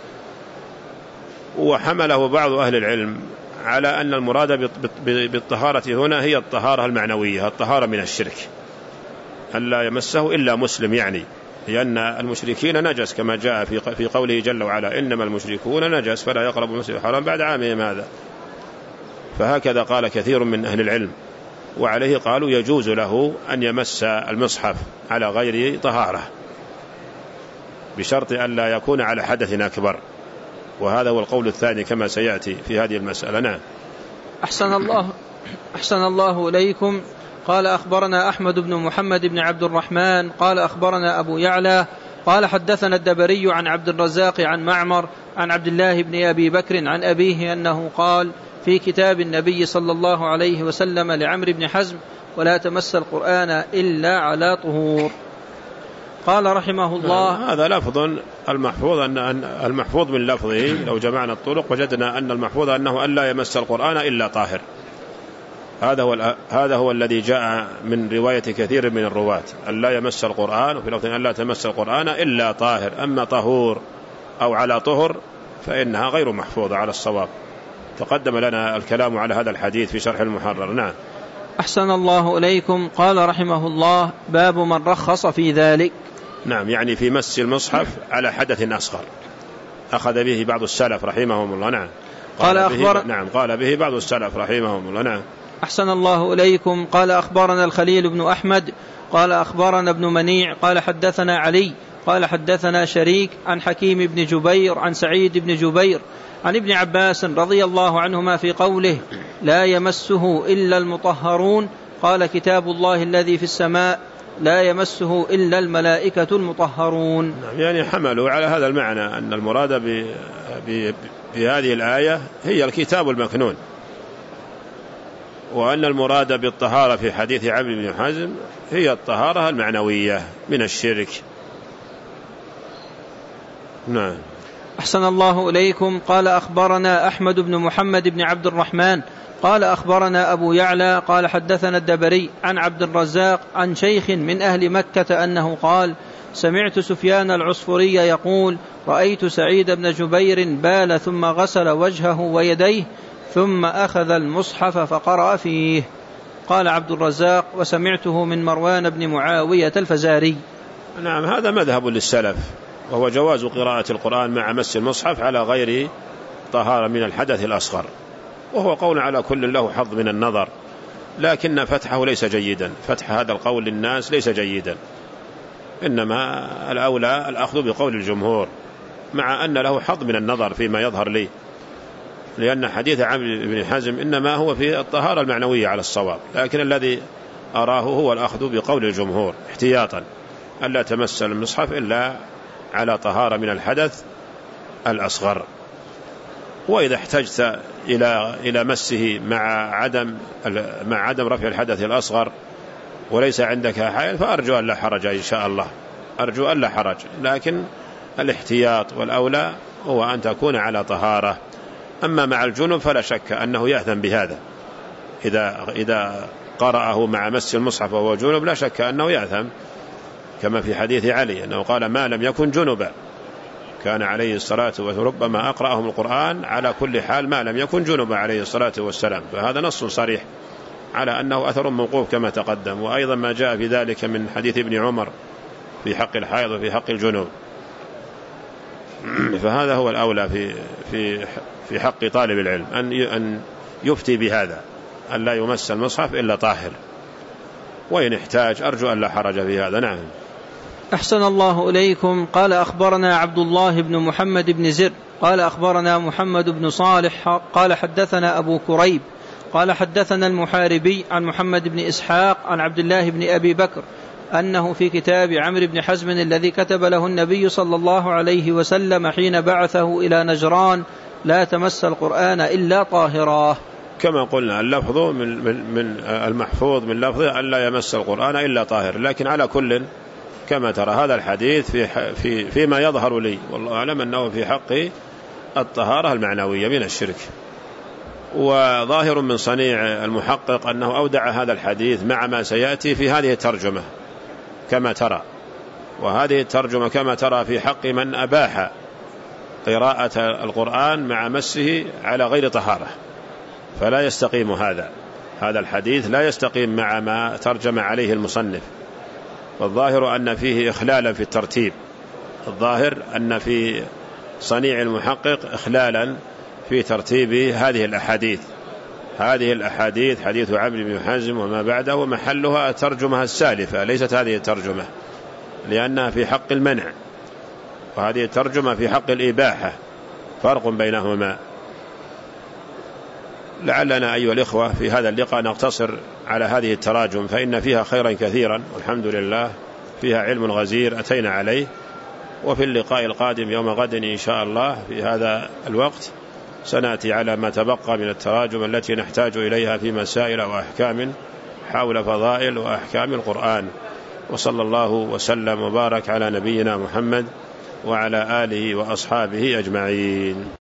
وحمله بعض أهل العلم على أن المراد بالطهارة هنا هي الطهارة المعنوية، الطهارة من الشرك، ألا يمسه إلا مسلم، يعني لأن المشركين نجس كما جاء في قوله جل وعلا: إنما المشركون نجس فلا يقربوا المسجد الحرام بعد عامهم هذا. فهكذا قال كثير من أهل العلم، وعليه قالوا يجوز له أن يمس المصحف على غير طهارة بشرط أن لا يكون على حدث أكبر، وهذا هو القول الثاني كما سيأتي في هذه المسألة. نعم. أحسن الله أحسن الله إليكم. قال أخبرنا أحمد بن محمد بن عبد الرحمن قال أخبرنا أبو يعلى قال حدثنا الدبري عن عبد الرزاق عن معمر عن عبد الله بن أبي بكر عن أبيه أنه قال في كتاب النبي صلى الله عليه وسلم لعمرو بن حزم: ولا تمس القرآن إلا على طهور. قال رحمه الله: هذا لفظ المحفوظ أن المحفوظ من لفظه لو جمعنا الطرق وجدنا أن المحفوظ أنه ألا يمس القرآن إلا طاهر. هذا هو هذا هو الذي جاء من رواية كثير من الرواة، ألا يمس القرآن، وفي لفظ ألا تمس القرآن إلا طاهر. أما طهور أو على طهر فإنها غير محفوظة على الصواب. تقدم لنا الكلام على هذا الحديث في شرح المحرر. نعم. أحسن الله إليكم. قال رحمه الله: باب من رخص في ذلك. نعم، يعني في مس المصحف على حدث أصغر أخذ به بعض السلف رحمهم الله. نعم. قال, قال أخبر نعم قال به بعض السلف رحمهم الله. نعم. أحسن الله إليكم. قال أخبرنا الخليل بن أحمد قال أخبرنا ابن منيع قال حدثنا علي قال حدثنا شريك عن حكيم بن جبير عن سعيد بن جبير عن ابن عباس رضي الله عنهما في قوله: لا يمسه إلا المطهرون، قال: كتاب الله الذي في السماء لا يمسه إلا الملائكة المطهرون. يعني حملوا على هذا المعنى أن المراد بهذه الآية هي الكتاب المكنون، وأن المراد بالطهارة في حديث عمرو بن حزم هي الطهارة المعنوية من الشرك. نعم. أحسن الله إليكم. قال أخبرنا أحمد بن محمد بن عبد الرحمن قال أخبرنا أبو يعلى قال حدثنا الدبري عن عبد الرزاق عن شيخ من أهل مكة أنه قال: سمعت سفيان العصفري يقول: رأيت سعيد بن جبير بال ثم غسل وجهه ويديه ثم أخذ المصحف فقرأ فيه. قال عبد الرزاق: وسمعته من مروان بن معاوية الفزاري. نعم، هذا مذهب للسلف، وهو جواز قراءة القرآن مع مس المصحف على غير طهارة من الحدث الأصغر، وهو قول على كل له حظ من النظر، لكن فتحه ليس جيدا، فتح هذا القول للناس ليس جيدا، إنما الأولى الأخذ بقول الجمهور، مع أن له حظ من النظر فيما يظهر لي، لأن حديث عمرو بن حزم إنما هو في الطهارة المعنوية على الصواب، لكن الذي أراه هو الأخذ بقول الجمهور احتياطا، ألا تمس المصحف إلا على طهارة من الحدث الأصغر. وإذا احتجت إلى إلى مسه مع عدم مع عدم رفع الحدث الأصغر وليس عندك حائل فأرجو أن لا حرج إن شاء الله، أرجو أن لا حرج، لكن الاحتياط والأولى هو أن تكون على طهارة. أما مع الجنوب فلا شك أنه يأثم بهذا، إذا إذا قرأه مع مس المصحف وهو جنوب لا شك أنه يأثم، كما في حديث علي أنه قال: ما لم يكن جنبا، كان عليه الصلاة والسلام ربما أقرأهم القرآن على كل حال ما لم يكن جنبا عليه الصلاة والسلام، فهذا نص صريح على أنه أثر موقوف كما تقدم. وأيضا ما جاء في ذلك من حديث ابن عمر في حق الحائض وفي حق الجنوب، فهذا هو الأولى في في في حق طالب العلم أن أن يفتي بهذا، أن لا يمس المصحف إلا طاهر، وإن احتاج أرجو أن لا حرج في هذا. نعم. أحسن الله إليكم. قال: أخبرنا عبد الله بن محمد بن زر قال أخبرنا محمد بن صالح قال حدثنا أبو كريب قال حدثنا المحاربي عن محمد بن إسحاق عن عبد الله بن أبي بكر أنه في كتاب عمرو بن حزم الذي كتب له النبي صلى الله عليه وسلم حين بعثه إلى نجران: لا تمس القرآن إلا طاهرا. كما قلنا اللفظ من, من, من المحفوظ من لفظه أن لا يمس القرآن إلا طاهر، لكن على كل كما ترى هذا الحديث في في فيما يظهر لي والله أعلم أنه في حق الطهارة المعنوية من الشرك. وظاهر من صنيع المحقق أنه أودع هذا الحديث مع ما سيأتي في هذه الترجمة كما ترى، وهذه الترجمة كما ترى في حق من أباح قراءة القرآن مع مسه على غير طهارة، فلا يستقيم هذا هذا الحديث لا يستقيم مع ما ترجم عليه المصنف. والظاهر أن فيه إخلالا في الترتيب، الظاهر أن في صنيع المحقق إخلالا في ترتيب هذه الأحاديث. هذه الأحاديث حديث عمرو بن حزم وما بعده محلها الترجمة السالفة، ليست هذه الترجمة، لأنها في حق المنع، وهذه الترجمة في حق الإباحة، فرق بينهما. لعلنا أيها الإخوة في هذا اللقاء نقتصر على هذه التراجم، فإن فيها خيرا كثيرا والحمد لله، فيها علم غزير أتينا عليه. وفي اللقاء القادم يوم غد إن شاء الله في هذا الوقت سنأتي على ما تبقى من التراجم التي نحتاج إليها في مسائل وأحكام حول فضائل وأحكام القرآن. وصلى الله وسلم وبارك على نبينا محمد وعلى آله وأصحابه أجمعين.